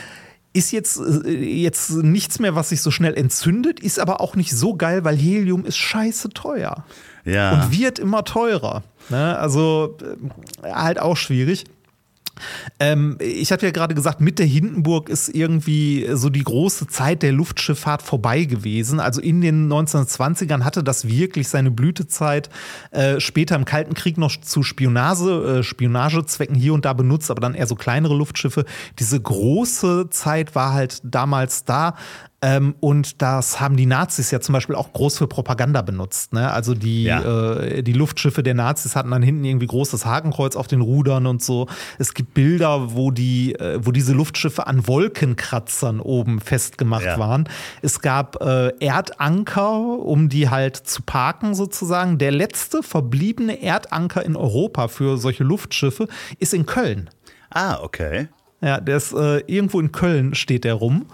Ist jetzt, jetzt nichts mehr, was sich so schnell entzündet, ist aber auch nicht so geil, weil Helium ist scheiße teuer. Ja. Und wird immer teurer. Ne? Also halt auch schwierig. Ähm, ich hatte ja gerade gesagt, mit der Hindenburg ist irgendwie so die große Zeit der Luftschifffahrt vorbei gewesen. Also in den neunzehnhundertzwanzigern hatte das wirklich seine Blütezeit. Äh, später im Kalten Krieg noch zu Spionage, äh, Spionagezwecken hier und da benutzt, aber dann eher so kleinere Luftschiffe. Diese große Zeit war halt damals da. Ähm, und das haben die Nazis ja zum Beispiel auch groß für Propaganda benutzt. Ne? Also die, Ja. äh, die Luftschiffe der Nazis hatten dann hinten irgendwie großes Hakenkreuz auf den Rudern und so. Es gibt Bilder, wo, die, äh, wo diese Luftschiffe an Wolkenkratzern oben festgemacht Ja. waren. Es gab äh, Erdanker, um die halt zu parken sozusagen. Der letzte verbliebene Erdanker in Europa für solche Luftschiffe ist in Köln. Ah, okay. Ja, der ist äh, irgendwo in Köln steht der rum.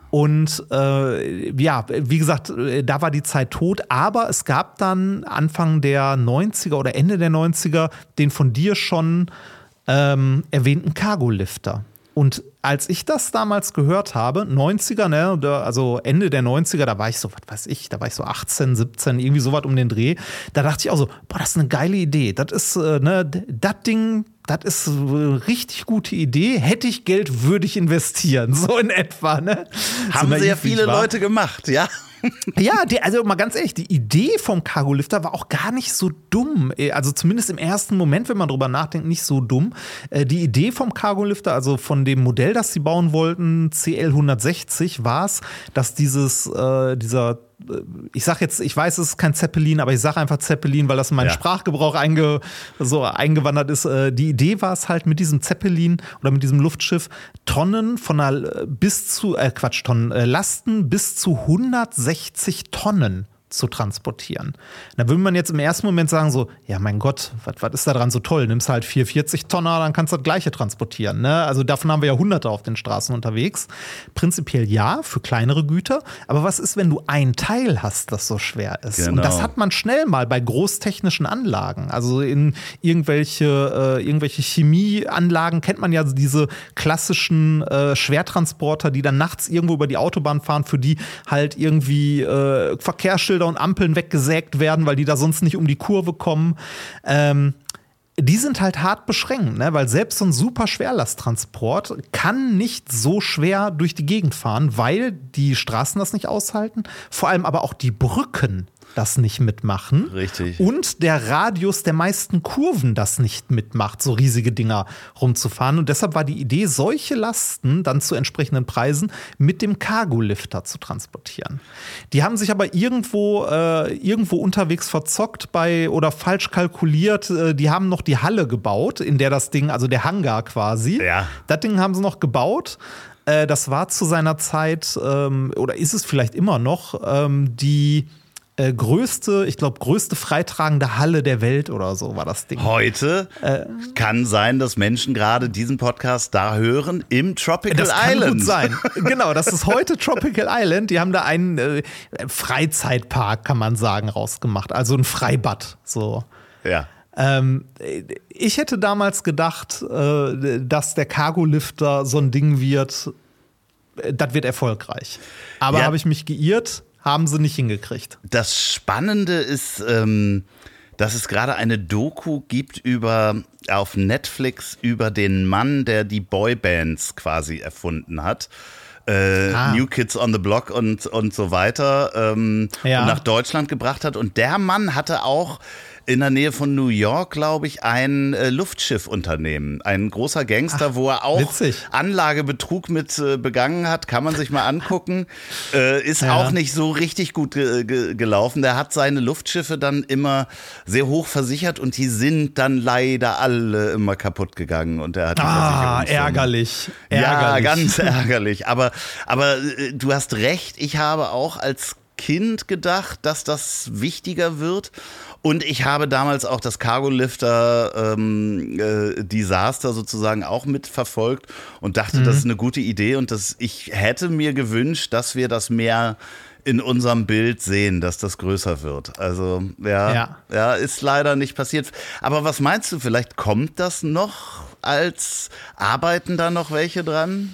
Und äh, ja, wie gesagt, äh, da war die Zeit tot, aber es gab dann Anfang der neunziger oder Ende der neunziger den von dir schon ähm, erwähnten Cargolifter. Und als ich das damals gehört habe, neunziger, ne, also Ende der neunziger, da war ich so, was weiß ich, da war ich so achtzehn, siebzehn, irgendwie sowas um den Dreh. Da dachte ich auch so, boah, das ist eine geile Idee. Das ist, äh, ne, das Ding, das ist eine richtig gute Idee. Hätte ich Geld, würde ich investieren. So in etwa, ne? Haben so sehr viele Leute gemacht, ja. Ja, die, also mal ganz ehrlich, die Idee vom Cargolifter war auch gar nicht so dumm. Also zumindest im ersten Moment, wenn man drüber nachdenkt, nicht so dumm. Die Idee vom Cargolifter, also von dem Modell, das sie bauen wollten, C L hundertsechzig, war es, dass dieses, äh, dieser ich sag jetzt, ich weiß, es ist kein Zeppelin, aber ich sage einfach Zeppelin, weil das in meinen ja. Sprachgebrauch einge, so eingewandert ist. Die Idee war es halt mit diesem Zeppelin oder mit diesem Luftschiff Tonnen von einer bis zu, äh Quatsch, Tonnen, äh, Lasten bis zu hundertsechzig Tonnen zu transportieren. Da würde man jetzt im ersten Moment sagen so, ja mein Gott, was ist da dran so toll? Nimmst halt vierhundertvierzig Tonner, dann kannst du das Gleiche transportieren. Ne? Also davon haben wir ja Hunderte auf den Straßen unterwegs. Prinzipiell ja, für kleinere Güter. Aber was ist, wenn du ein Teil hast, das so schwer ist? Genau. Und das hat man schnell mal bei großtechnischen Anlagen. Also in irgendwelche, äh, irgendwelche Chemieanlagen kennt man ja diese klassischen äh, Schwertransporter, die dann nachts irgendwo über die Autobahn fahren, für die halt irgendwie äh, Verkehrsschilder und Ampeln weggesägt werden, weil die da sonst nicht um die Kurve kommen. Ähm, die sind halt hart beschränkt, ne? Weil selbst so ein super Schwerlasttransport kann nicht so schwer durch die Gegend fahren, weil die Straßen das nicht aushalten, vor allem aber auch die Brücken das nicht mitmachen. Richtig. Und der Radius der meisten Kurven das nicht mitmacht, so riesige Dinger rumzufahren. Und deshalb war die Idee, solche Lasten dann zu entsprechenden Preisen mit dem Cargolifter zu transportieren. Die haben sich aber irgendwo, äh, irgendwo unterwegs verzockt bei oder falsch kalkuliert. Die haben noch die Halle gebaut, in der das Ding, also der Hangar quasi, ja. das Ding haben sie noch gebaut. Das war zu seiner Zeit, ähm, oder ist es vielleicht immer noch, ähm, die Äh, größte, ich glaube, größte freitragende Halle der Welt oder so war das Ding. Heute äh, kann sein, dass Menschen gerade diesen Podcast da hören im Tropical das kann Island. Gut sein. Genau, das ist heute Tropical Island. Die haben da einen äh, Freizeitpark, kann man sagen, rausgemacht. Also ein Freibad. So. Ja. Ähm, ich hätte damals gedacht, äh, dass der Cargolifter so ein Ding wird, äh, das wird erfolgreich. Aber ja. habe ich mich geirrt? Haben sie nicht hingekriegt. Das Spannende ist, ähm, dass es gerade eine Doku gibt über auf Netflix über den Mann, der die Boybands quasi erfunden hat. Äh, ah. New Kids on the Block und, und so weiter ähm, ja. und nach Deutschland gebracht hat. Und der Mann hatte auch in der Nähe von New York, glaube ich, ein äh, Luftschiffunternehmen. Ein großer Gangster, Ach, wo er auch witzig. Anlagebetrug mit äh, begangen hat. Kann man sich mal angucken. Äh, ist ja. auch nicht so richtig gut ge- ge- gelaufen. Der hat seine Luftschiffe dann immer sehr hoch versichert und die sind dann leider alle immer kaputt gegangen. Und er hat die ah, ärgerlich. Ja, ärgerlich. ganz ärgerlich. Aber, aber äh, du hast recht. Ich habe auch als Kind gedacht, dass das wichtiger wird. Und ich habe damals auch das Cargolifter-Desaster ähm, äh, sozusagen auch mitverfolgt und dachte, mhm. das ist eine gute Idee. Und das, ich hätte mir gewünscht, dass wir das mehr in unserem Bild sehen, dass das größer wird. Also ja, ja. ja, ist leider nicht passiert. Aber was meinst du, vielleicht kommt das noch als, arbeiten da noch welche dran?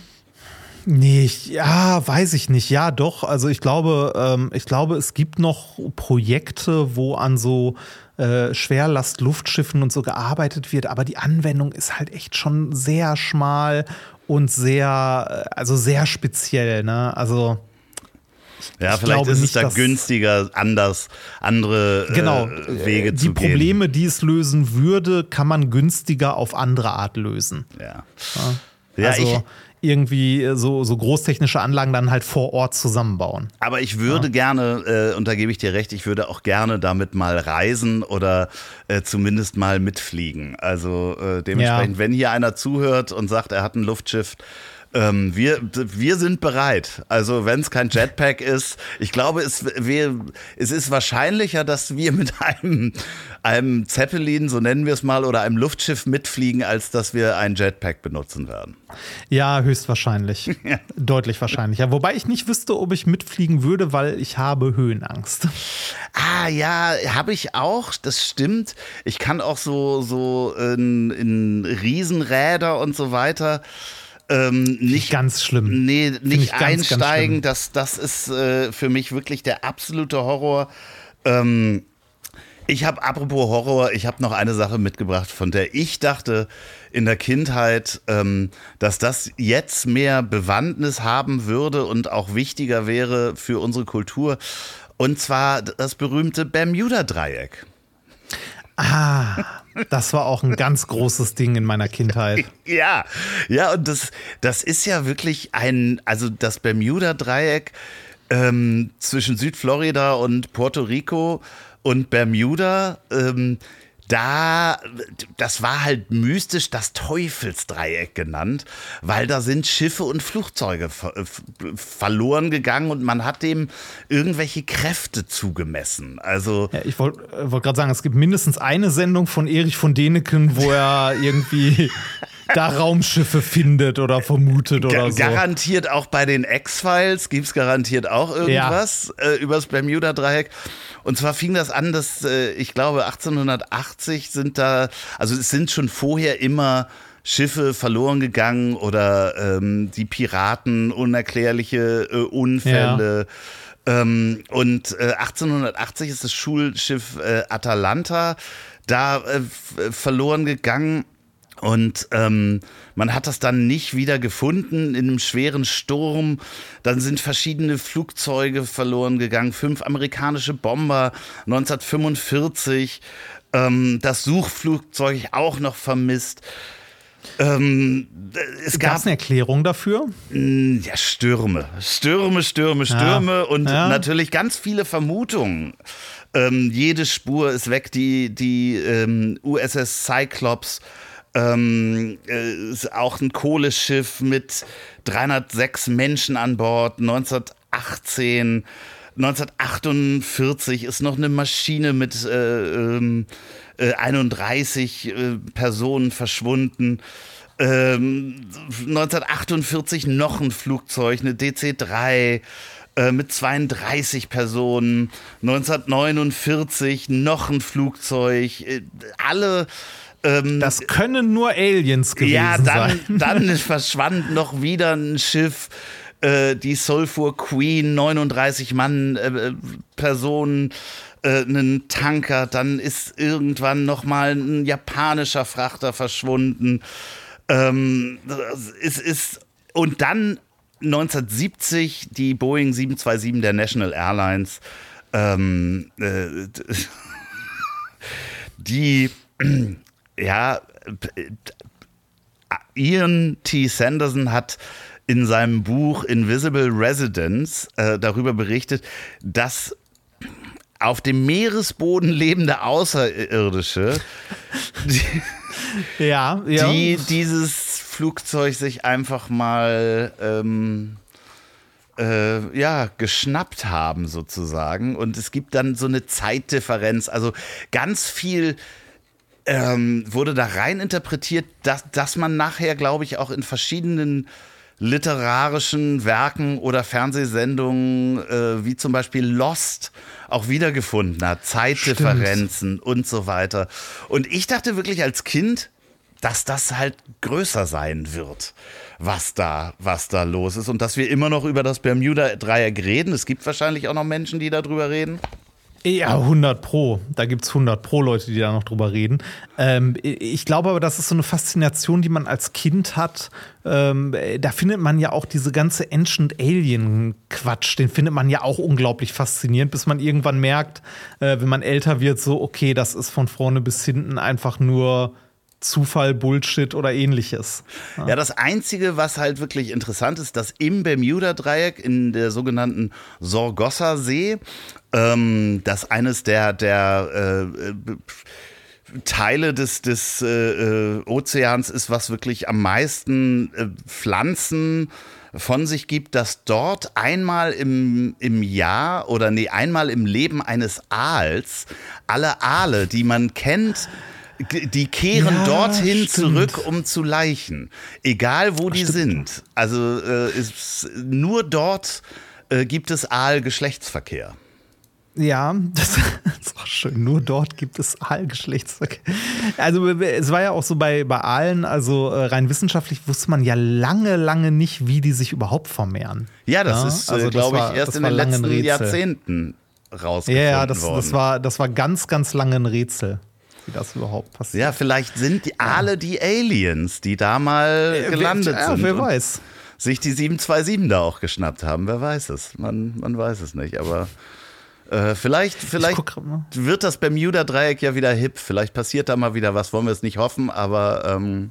Nee, ich, ja, weiß ich nicht. Ja, doch. Also ich glaube, ähm, ich glaube, es gibt noch Projekte, wo an so äh, Schwerlast-Luftschiffen und so gearbeitet wird, aber die Anwendung ist halt echt schon sehr schmal und sehr, also sehr speziell, ne? Also ja, vielleicht ist es da günstiger, anders, andere äh, genau, Wege die zu gehen. Die Probleme, die es lösen würde, kann man günstiger auf andere Art lösen. Ja. ja. Also, ja, ich irgendwie so, so großtechnische Anlagen dann halt vor Ort zusammenbauen. Aber ich würde ja. gerne, äh, und da gebe ich dir recht, ich würde auch gerne damit mal reisen oder äh, zumindest mal mitfliegen. Also äh, dementsprechend, ja. wenn hier einer zuhört und sagt, er hat ein Luftschiff, Ähm, wir, wir sind bereit. Also wenn es kein Jetpack ist, ich glaube, es, wir, es ist wahrscheinlicher, dass wir mit einem, einem Zeppelin, so nennen wir es mal, oder einem Luftschiff mitfliegen, als dass wir ein Jetpack benutzen werden. Ja, höchstwahrscheinlich. Ja. Deutlich wahrscheinlicher. Wobei ich nicht wüsste, ob ich mitfliegen würde, weil ich habe Höhenangst. Ah ja, habe ich auch, das stimmt. Ich kann auch so, so in, in Riesenräder und so weiter Ähm, nicht ganz schlimm. Nee, nicht ganz, einsteigen. Ganz das, das ist äh, für mich wirklich der absolute Horror. Ähm, ich habe, apropos Horror, ich habe noch eine Sache mitgebracht, von der ich dachte in der Kindheit, ähm, dass das jetzt mehr Bewandtnis haben würde und auch wichtiger wäre für unsere Kultur. Und zwar das berühmte Bermuda-Dreieck. Ah, das war auch ein ganz großes Ding in meiner Kindheit. Ja, ja, und das, das ist ja wirklich ein, also das Bermuda-Dreieck ähm, zwischen Südflorida und Puerto Rico und Bermuda, ähm, da, das war halt mystisch das Teufelsdreieck genannt, weil da sind Schiffe und Flugzeuge ver- verloren gegangen und man hat dem irgendwelche Kräfte zugemessen. Also ja, ich wollte wollt gerade sagen, es gibt mindestens eine Sendung von Erich von Däniken, wo er irgendwie da Raumschiffe findet oder vermutet oder so. Garantiert auch bei den X-Files gibt es garantiert auch irgendwas ja. äh, über das Bermuda-Dreieck. Und zwar fing das an, dass äh, ich glaube achtzehnhundertachtzig sind da, also es sind schon vorher immer Schiffe verloren gegangen oder ähm, die Piraten, unerklärliche äh, Unfälle. Ja. Ähm, und äh, achtzehnhundertachtzig ist das Schulschiff äh, Atalanta da äh, f- verloren gegangen. Und ähm, man hat das dann nicht wieder gefunden in einem schweren Sturm. Dann sind verschiedene Flugzeuge verloren gegangen, fünf amerikanische Bomber neunzehnhundertfünfundvierzig. Ähm, das Suchflugzeug auch noch vermisst. Ähm, es gab eine Erklärung dafür? Ja, Stürme. Stürme, Stürme, Stürme ja. und ja. natürlich ganz viele Vermutungen. Ähm, jede Spur ist weg. Die, die ähm, U S S Cyclops Ähm, äh, ist auch ein Kohleschiff mit dreihundertsechs Menschen an Bord, neunzehnhundertachtzehn. neunzehnhundertachtundvierzig ist noch eine Maschine mit äh, äh, einunddreißig äh, Personen verschwunden. Ähm, neunzehnhundertachtundvierzig noch ein Flugzeug, eine D C drei äh, mit zweiunddreißig Personen. neunzehnhundertneunundvierzig noch ein Flugzeug. Äh, alle Das können nur Aliens gewesen ja, dann, sein. Dann verschwand noch wieder ein Schiff, äh, die Sulphur Queen, neununddreißig Mann, äh, Personen, äh, einen Tanker. Dann ist irgendwann noch mal ein japanischer Frachter verschwunden. Ähm, es ist, und dann neunzehnhundertsiebzig die Boeing sieben zwei sieben der National Airlines, ähm, äh, die ja, Ian T. Sanderson hat in seinem Buch Invisible Residents äh, darüber berichtet, dass auf dem Meeresboden lebende Außerirdische, die, ja, ja. die dieses Flugzeug sich einfach mal ähm, äh, ja, geschnappt haben sozusagen. Und es gibt dann so eine Zeitdifferenz, also ganz viel Ähm, wurde da rein interpretiert, dass, dass man nachher, glaube ich, auch in verschiedenen literarischen Werken oder Fernsehsendungen, äh, wie zum Beispiel Lost, auch wiedergefunden hat. Zeitdifferenzen Stimmt. und so weiter. Und ich dachte wirklich als Kind, dass das halt größer sein wird, was da, was da los ist. Und dass wir immer noch über das Bermuda-Dreieck reden. Es gibt wahrscheinlich auch noch Menschen, die darüber reden. Ja, hundert Pro. Da gibt es hundert Pro Leute, die da noch drüber reden. Ähm, ich glaube aber, das ist so eine Faszination, die man als Kind hat. Ähm, da findet man ja auch diese ganze Ancient Alien-Quatsch, den findet man ja auch unglaublich faszinierend, bis man irgendwann merkt, äh, wenn man älter wird, so, okay, das ist von vorne bis hinten einfach nur Zufall, Bullshit oder ähnliches. Ja. ja, das Einzige, was halt wirklich interessant ist, dass im Bermuda-Dreieck in der sogenannten Sargasso-See, ähm, das eines der, der äh, Teile des, des äh, Ozeans ist, was wirklich am meisten äh, Pflanzen von sich gibt, dass dort einmal im, im Jahr oder nee, einmal im Leben eines Aals alle Aale, die man kennt, die kehren ja, dorthin stimmt. zurück, um zu laichen. Egal, wo die stimmt. sind. Also äh, ist, nur dort äh, gibt es Aal-Geschlechtsverkehr. Ja, das ist auch schön. Nur dort gibt es Aalgeschlechtsverkehr. Also es war ja auch so bei, bei Aalen, also rein wissenschaftlich wusste man ja lange, lange nicht, wie die sich überhaupt vermehren. Ja, das ja? ist, also, glaube ich, erst in den letzten Jahrzehnten rausgefunden ja, ja, das, worden. Das war, das war ganz, ganz lange ein Rätsel, wie das überhaupt passiert. Ja, vielleicht sind die Aale die Aliens, die da mal äh, gelandet wer, sind. Ja, wer weiß. Sich die sieben zwei sieben da auch geschnappt haben, wer weiß es. Man, man weiß es nicht, aber äh, vielleicht, vielleicht wird das Bermuda-Dreieck ja wieder hip. Vielleicht passiert da mal wieder was, wollen wir es nicht hoffen, aber ähm,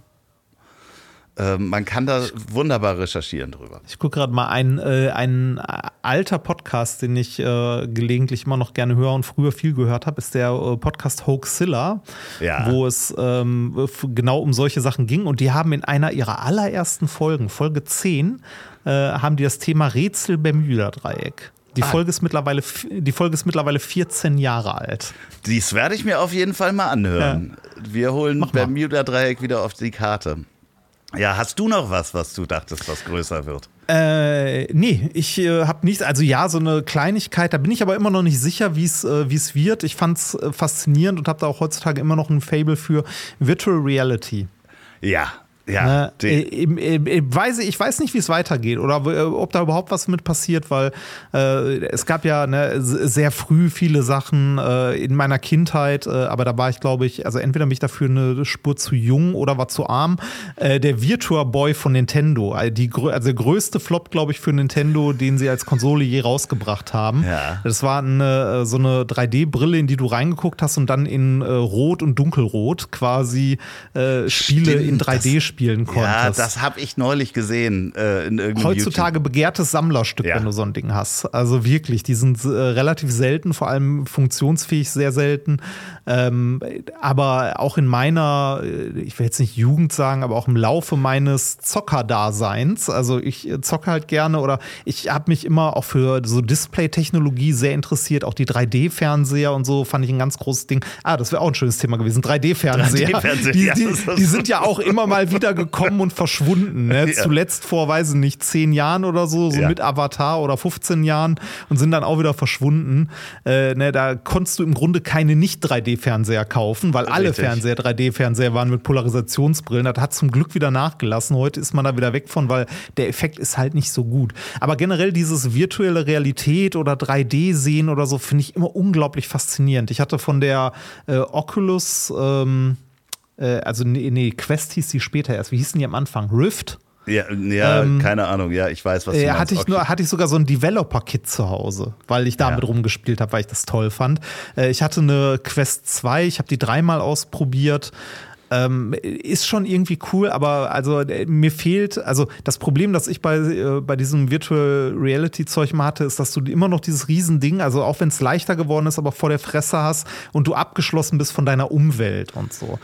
äh, man kann da wunderbar recherchieren drüber. Ich gucke gerade mal, ein, äh, ein alter Podcast, den ich äh, gelegentlich immer noch gerne höre und früher viel gehört habe, ist der äh, Podcast Hoaxilla, ja. wo es ähm, genau um solche Sachen ging. Und die haben in einer ihrer allerersten Folgen, Folge zehn, äh, haben die das Thema Rätsel Bermuda-Dreieck. Die, ah. Folge ist mittlerweile, die Folge ist mittlerweile vierzehn Jahre alt. Dies werde ich mir auf jeden Fall mal anhören. Ja. Wir holen Bermuda-Dreieck wieder auf die Karte. Ja, hast du noch was, was du dachtest, was größer wird? Äh, nee, ich äh, habe nichts. Also ja, so eine Kleinigkeit, da bin ich aber immer noch nicht sicher, wie es äh, wie es wird. Ich fand's äh, faszinierend und habe da auch heutzutage immer noch ein Faible für Virtual Reality. Ja. Ja, ne, ich, ich, weiß, ich weiß nicht, wie es weitergeht oder ob da überhaupt was mit passiert, weil äh, es gab ja ne, sehr früh viele Sachen äh, in meiner Kindheit, äh, aber da war ich, glaube ich, also entweder bin ich dafür eine Spur zu jung oder war zu arm. Äh, der Virtua Boy von Nintendo, also, die, also der größte Flop, glaube ich, für Nintendo, den sie als Konsole je rausgebracht haben. Ja. Das war eine, so eine drei D-Brille, in die du reingeguckt hast und dann in äh, Rot und Dunkelrot quasi äh, Spiele Stimmt, in drei D spielen. spielen konntest. Ja, das habe ich neulich gesehen äh, in irgendeinem Heutzutage YouTube. Begehrtes Sammlerstück, ja. wenn du so ein Ding hast. Also wirklich, die sind äh, relativ selten, vor allem funktionsfähig sehr selten. Ähm, aber auch in meiner, ich will jetzt nicht Jugend sagen, aber auch im Laufe meines Zockerdaseins, also ich zocke halt gerne oder ich habe mich immer auch für so Display-Technologie sehr interessiert, auch die drei D-Fernseher und so fand ich ein ganz großes Ding. Ah, das wäre auch ein schönes Thema gewesen, drei D-Fernseher. drei D-Fernseher die, die, die sind ja auch immer mal wieder gekommen und verschwunden. Ne? Ja. Zuletzt vor, weiß ich nicht, zehn Jahren oder so, so ja. mit Avatar oder fünfzehn Jahren und sind dann auch wieder verschwunden. Äh, ne, da konntest du im Grunde keine Nicht-drei D-Fernseher kaufen, weil alle Richtig. Fernseher drei D-Fernseher waren mit Polarisationsbrillen. Das hat zum Glück wieder nachgelassen. Heute ist man da wieder weg von, weil der Effekt ist halt nicht so gut. Aber generell dieses virtuelle Realität oder drei D-Sehen oder so finde ich immer unglaublich faszinierend. Ich hatte von der äh, Oculus ähm, also nee, nee, Quest hieß die später erst. Wie hießen die am Anfang? Rift? Ja, ja ähm, keine Ahnung. Ja, ich weiß, was du äh, meinst. Hatte ich, okay. nur, hatte ich sogar so ein Developer-Kit zu Hause, weil ich damit ja. rumgespielt habe, weil ich das toll fand. Äh, ich hatte eine Quest zwei, ich habe die dreimal ausprobiert. Ähm, ist schon irgendwie cool, aber also äh, mir fehlt, also das Problem, das ich bei, äh, bei diesem Virtual Reality Zeug mal hatte, ist, dass du immer noch dieses Riesending, also auch wenn es leichter geworden ist, aber vor der Fresse hast und du abgeschlossen bist von deiner Umwelt und so.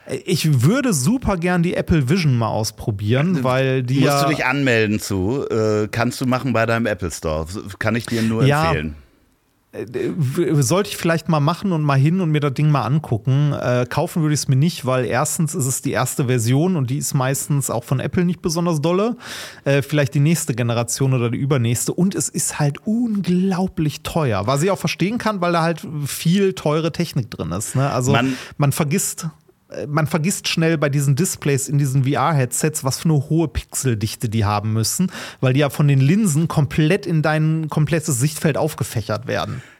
Ich würde super gern die Apple Vision mal ausprobieren, weil die Musst ja, du dich anmelden zu, äh, kannst du machen bei deinem Apple Store, kann ich dir nur ja, empfehlen. Sollte ich vielleicht mal machen und mal hin und mir das Ding mal angucken. Äh, kaufen würde ich es mir nicht, weil erstens ist es die erste Version und die ist meistens auch von Apple nicht besonders dolle. Äh, vielleicht die nächste Generation oder die übernächste. Und es ist halt unglaublich teuer, was ich auch verstehen kann, weil da halt viel teure Technik drin ist. Ne? Also man, man vergisst Man vergisst schnell bei diesen Displays in diesen V R-Headsets, was für eine hohe Pixeldichte die haben müssen, weil die ja von den Linsen komplett in dein komplettes Sichtfeld aufgefächert werden.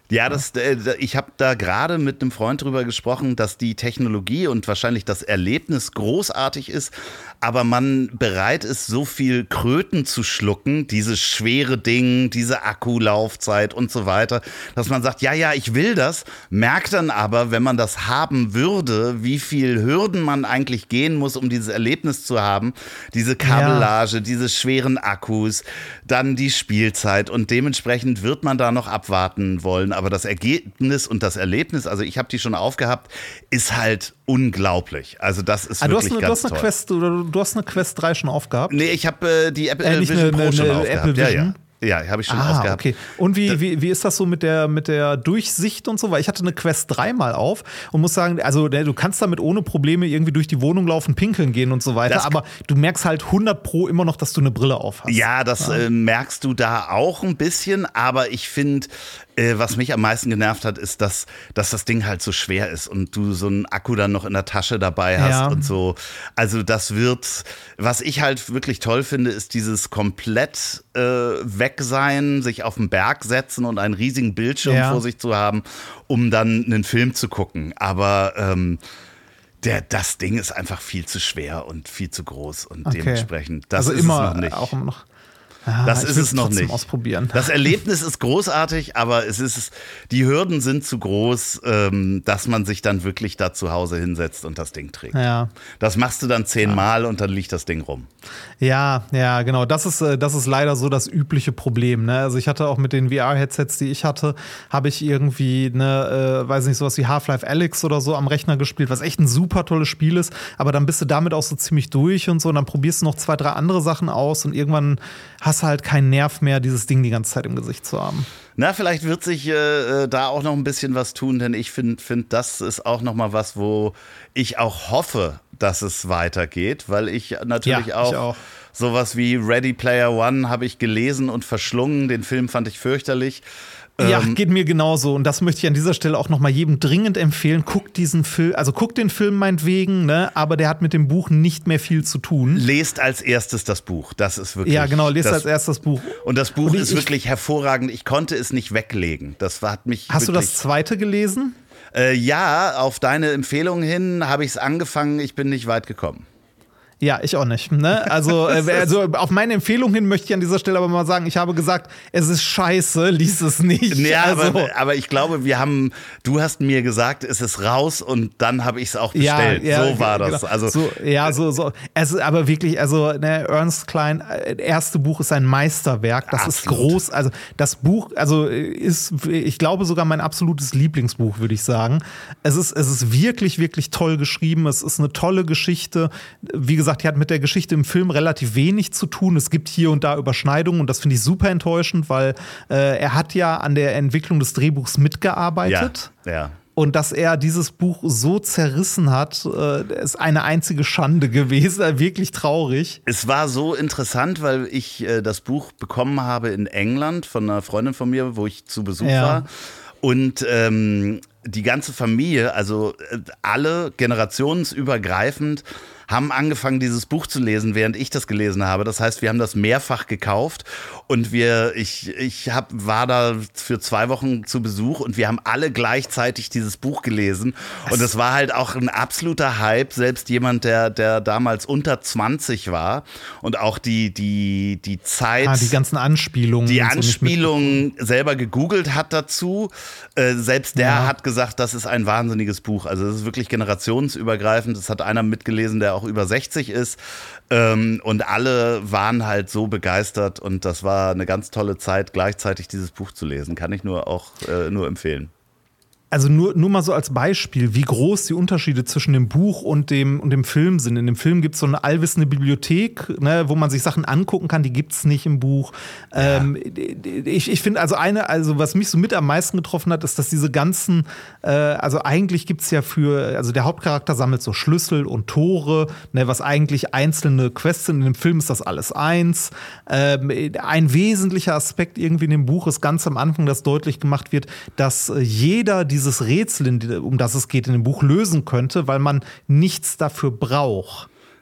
Ja, das, äh, ich habe da gerade mit einem Freund drüber gesprochen, dass die Technologie und wahrscheinlich das Erlebnis großartig ist, aber man bereit ist, so viel Kröten zu schlucken, dieses schwere Ding, diese Akkulaufzeit und so weiter, dass man sagt, ja, ja, ich will das, merkt dann aber, wenn man das haben würde, wie viel Hürden man eigentlich gehen muss, um dieses Erlebnis zu haben, diese Kabellage, ja. diese schweren Akkus, dann die Spielzeit und dementsprechend wird man da noch abwarten wollen. Aber das Ergebnis und das Erlebnis, also ich habe die schon aufgehabt, ist halt unglaublich. Also das ist ah, wirklich du hast eine, ganz du hast eine toll. Quest, du, du hast eine Quest drei schon aufgehabt? Nee, ich habe äh, die Apple äh, Vision eine, Pro eine, schon eine aufgehabt. Apple Vision? Ja, ja. Ja, habe ich schon ah, ausgehabt. Okay. Und wie, wie, wie ist das so mit der, mit der Durchsicht und so? Weil ich hatte eine Quest drei mal auf und muss sagen, also du kannst damit ohne Probleme irgendwie durch die Wohnung laufen, pinkeln gehen und so weiter, das aber du merkst halt hundert Pro immer noch, dass du eine Brille auf hast. Ja, das ja. Äh, merkst du da auch ein bisschen, aber ich finde, äh, was mich am meisten genervt hat, ist, dass, dass das Ding halt so schwer ist und du so einen Akku dann noch in der Tasche dabei hast ja. und so. Also das wird, was ich halt wirklich toll finde, ist dieses komplett äh, weg sein, sich auf den Berg setzen und einen riesigen Bildschirm ja. vor sich zu haben, um dann einen Film zu gucken. Aber ähm, der, das Ding ist einfach viel zu schwer und viel zu groß und okay. dementsprechend, das also ist immer es noch nicht. Auch immer noch. Ah, das ist es noch nicht. Ausprobieren. Das Erlebnis ist großartig, aber es ist, die Hürden sind zu groß, ähm, dass man sich dann wirklich da zu Hause hinsetzt und das Ding trägt. Ja. Das machst du dann zehnmal ja. und dann liegt das Ding rum. Ja, ja, genau. Das ist, das ist leider so das übliche Problem. Ne? Also ich hatte auch mit den V R-Headsets, die ich hatte, habe ich irgendwie, ne, äh, weiß nicht, sowas wie Half-Life Alyx oder so am Rechner gespielt, was echt ein super tolles Spiel ist. Aber dann bist du damit auch so ziemlich durch und so. Und dann probierst du noch zwei, drei andere Sachen aus und irgendwann hast du halt keinen Nerv mehr, dieses Ding die ganze Zeit im Gesicht zu haben. Na, vielleicht wird sich äh, da auch noch ein bisschen was tun, denn ich finde, find, das ist auch noch mal was, wo ich auch hoffe, dass es weitergeht, weil ich natürlich ja, auch, ich auch sowas wie Ready Player One habe ich gelesen und verschlungen. Den Film fand ich fürchterlich. Ja, geht mir genauso. Und das möchte ich an dieser Stelle auch noch mal jedem dringend empfehlen. Guckt diesen Film, also guckt den Film meinetwegen, ne? Aber der hat mit dem Buch nicht mehr viel zu tun. Lest als erstes das Buch. Das ist wirklich. Ja, genau, lest das, als erstes das Buch. Und das Buch und ich, ist wirklich hervorragend. Ich konnte es nicht weglegen. Das hat mich. Hast du das zweite gelesen? Äh, ja, auf deine Empfehlung hin habe ich es angefangen. Ich bin nicht weit gekommen. Ja, ich auch nicht. Ne? Also, äh, also auf meine Empfehlung hin möchte ich an dieser Stelle aber mal sagen, ich habe gesagt, es ist scheiße, lies es nicht. Ja, also. aber, aber ich glaube, wir haben, du hast mir gesagt, es ist raus und dann habe ich es auch bestellt. Ja, ja, so war das. Genau. Also, so, ja, so, so. Es ist aber wirklich, also ne, Ernest Cline, das erste Buch ist ein Meisterwerk. Das Absolut. ist groß. Also das Buch, also ist, ich glaube sogar mein absolutes Lieblingsbuch, würde ich sagen. Es ist, es ist wirklich, wirklich toll geschrieben. Es ist eine tolle Geschichte. Wie gesagt, die hat mit der Geschichte im Film relativ wenig zu tun. Es gibt hier und da Überschneidungen und das finde ich super enttäuschend, weil äh, er hat ja an der Entwicklung des Drehbuchs mitgearbeitet. Ja, ja. Und dass er dieses Buch so zerrissen hat, äh, ist eine einzige Schande gewesen. Wirklich traurig. Es war so interessant, weil ich äh, das Buch bekommen habe in England von einer Freundin von mir, wo ich zu Besuch ja. war. Und ähm, die ganze Familie, also äh, alle generationsübergreifend, haben angefangen, dieses Buch zu lesen, während ich das gelesen habe. Das heißt, wir haben das mehrfach gekauft und wir, ich, ich hab, war da für zwei Wochen zu Besuch und wir haben alle gleichzeitig dieses Buch gelesen. Und es war halt auch ein absoluter Hype, selbst jemand, der, der damals unter zwanzig war und auch die, die, die Zeit. Ah, die ganzen Anspielungen. Die Anspielungen so selber gegoogelt hat dazu. Äh, selbst der ja. hat gesagt, das ist ein wahnsinniges Buch. Also es ist wirklich generationsübergreifend. Das hat einer mitgelesen, der auch über sechzig ist ähm, und alle waren halt so begeistert und das war eine ganz tolle Zeit, gleichzeitig dieses Buch zu lesen. Kann ich nur auch äh, nur empfehlen. Also nur, nur mal so als Beispiel, wie groß die Unterschiede zwischen dem Buch und dem, und dem Film sind. In dem Film gibt es so eine allwissende Bibliothek, ne, wo man sich Sachen angucken kann, die gibt es nicht im Buch. Ja. Ähm, ich ich finde also eine, also was mich so mit am meisten getroffen hat, ist, dass diese ganzen, äh, also eigentlich gibt es ja für, also der Hauptcharakter sammelt so Schlüssel und Tore, ne, was eigentlich einzelne Quests sind. In dem Film ist das alles eins. Ähm, ein wesentlicher Aspekt irgendwie in dem Buch ist ganz am Anfang, dass deutlich gemacht wird, dass jeder diese dieses Rätsel, um das es geht, in dem Buch lösen könnte, weil man nichts dafür braucht.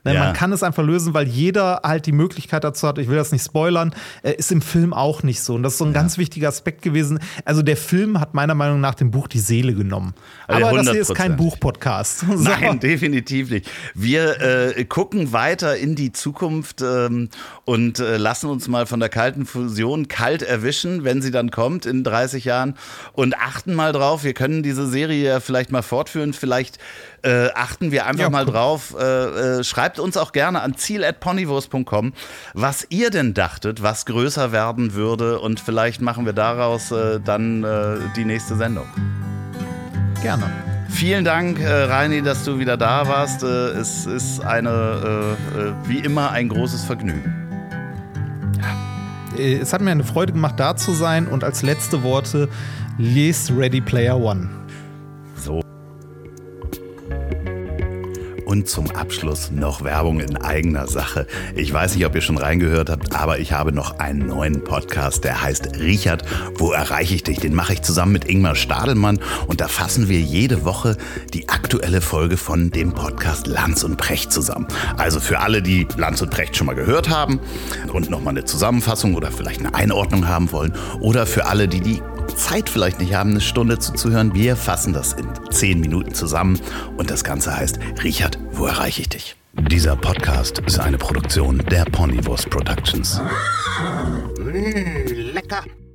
Ja. Man kann es einfach lösen, weil jeder halt die Möglichkeit dazu hat. Ich will das nicht spoilern, ist im Film auch nicht so. Und das ist so ein ja. ganz wichtiger Aspekt gewesen. Also der Film hat meiner Meinung nach dem Buch die Seele genommen. Also aber hundert Prozent. Das hier ist kein Buchpodcast. So. Nein, definitiv nicht. Wir äh, gucken weiter in die Zukunft ähm, und äh, lassen uns mal von der kalten Fusion kalt erwischen, wenn sie dann kommt in dreißig Jahren und achten mal drauf. Wir können diese Serie ja vielleicht mal fortführen. Vielleicht äh, achten wir einfach ja, mal cool. drauf. Äh, äh, schreibt uns auch gerne an ziel at ponywurst punkt com, was ihr denn dachtet, was größer werden würde. Und vielleicht machen wir daraus äh, dann äh, die nächste Sendung. Gerne. Vielen Dank, äh, Reini, dass du wieder da warst. Äh, es ist eine, äh, äh, wie immer, ein großes Vergnügen. Ja. Es hat mir eine Freude gemacht, da zu sein. Und als letzte Worte, lest Ready Player One. So. Und zum Abschluss noch Werbung in eigener Sache. Ich weiß nicht, ob ihr schon reingehört habt, aber ich habe noch einen neuen Podcast, der heißt Richard, wo erreiche ich dich? Den mache ich zusammen mit Ingmar Stadelmann und da fassen wir jede Woche die aktuelle Folge von dem Podcast Lanz und Precht zusammen. Also für alle, die Lanz und Precht schon mal gehört haben und nochmal eine Zusammenfassung oder vielleicht eine Einordnung haben wollen oder für alle, die die Zeit vielleicht nicht haben, eine Stunde zuzuhören. Wir fassen das in zehn Minuten zusammen und das Ganze heißt Richard, wo erreiche ich dich? Dieser Podcast ist eine Produktion der Ponywurst Productions. Mmh, lecker!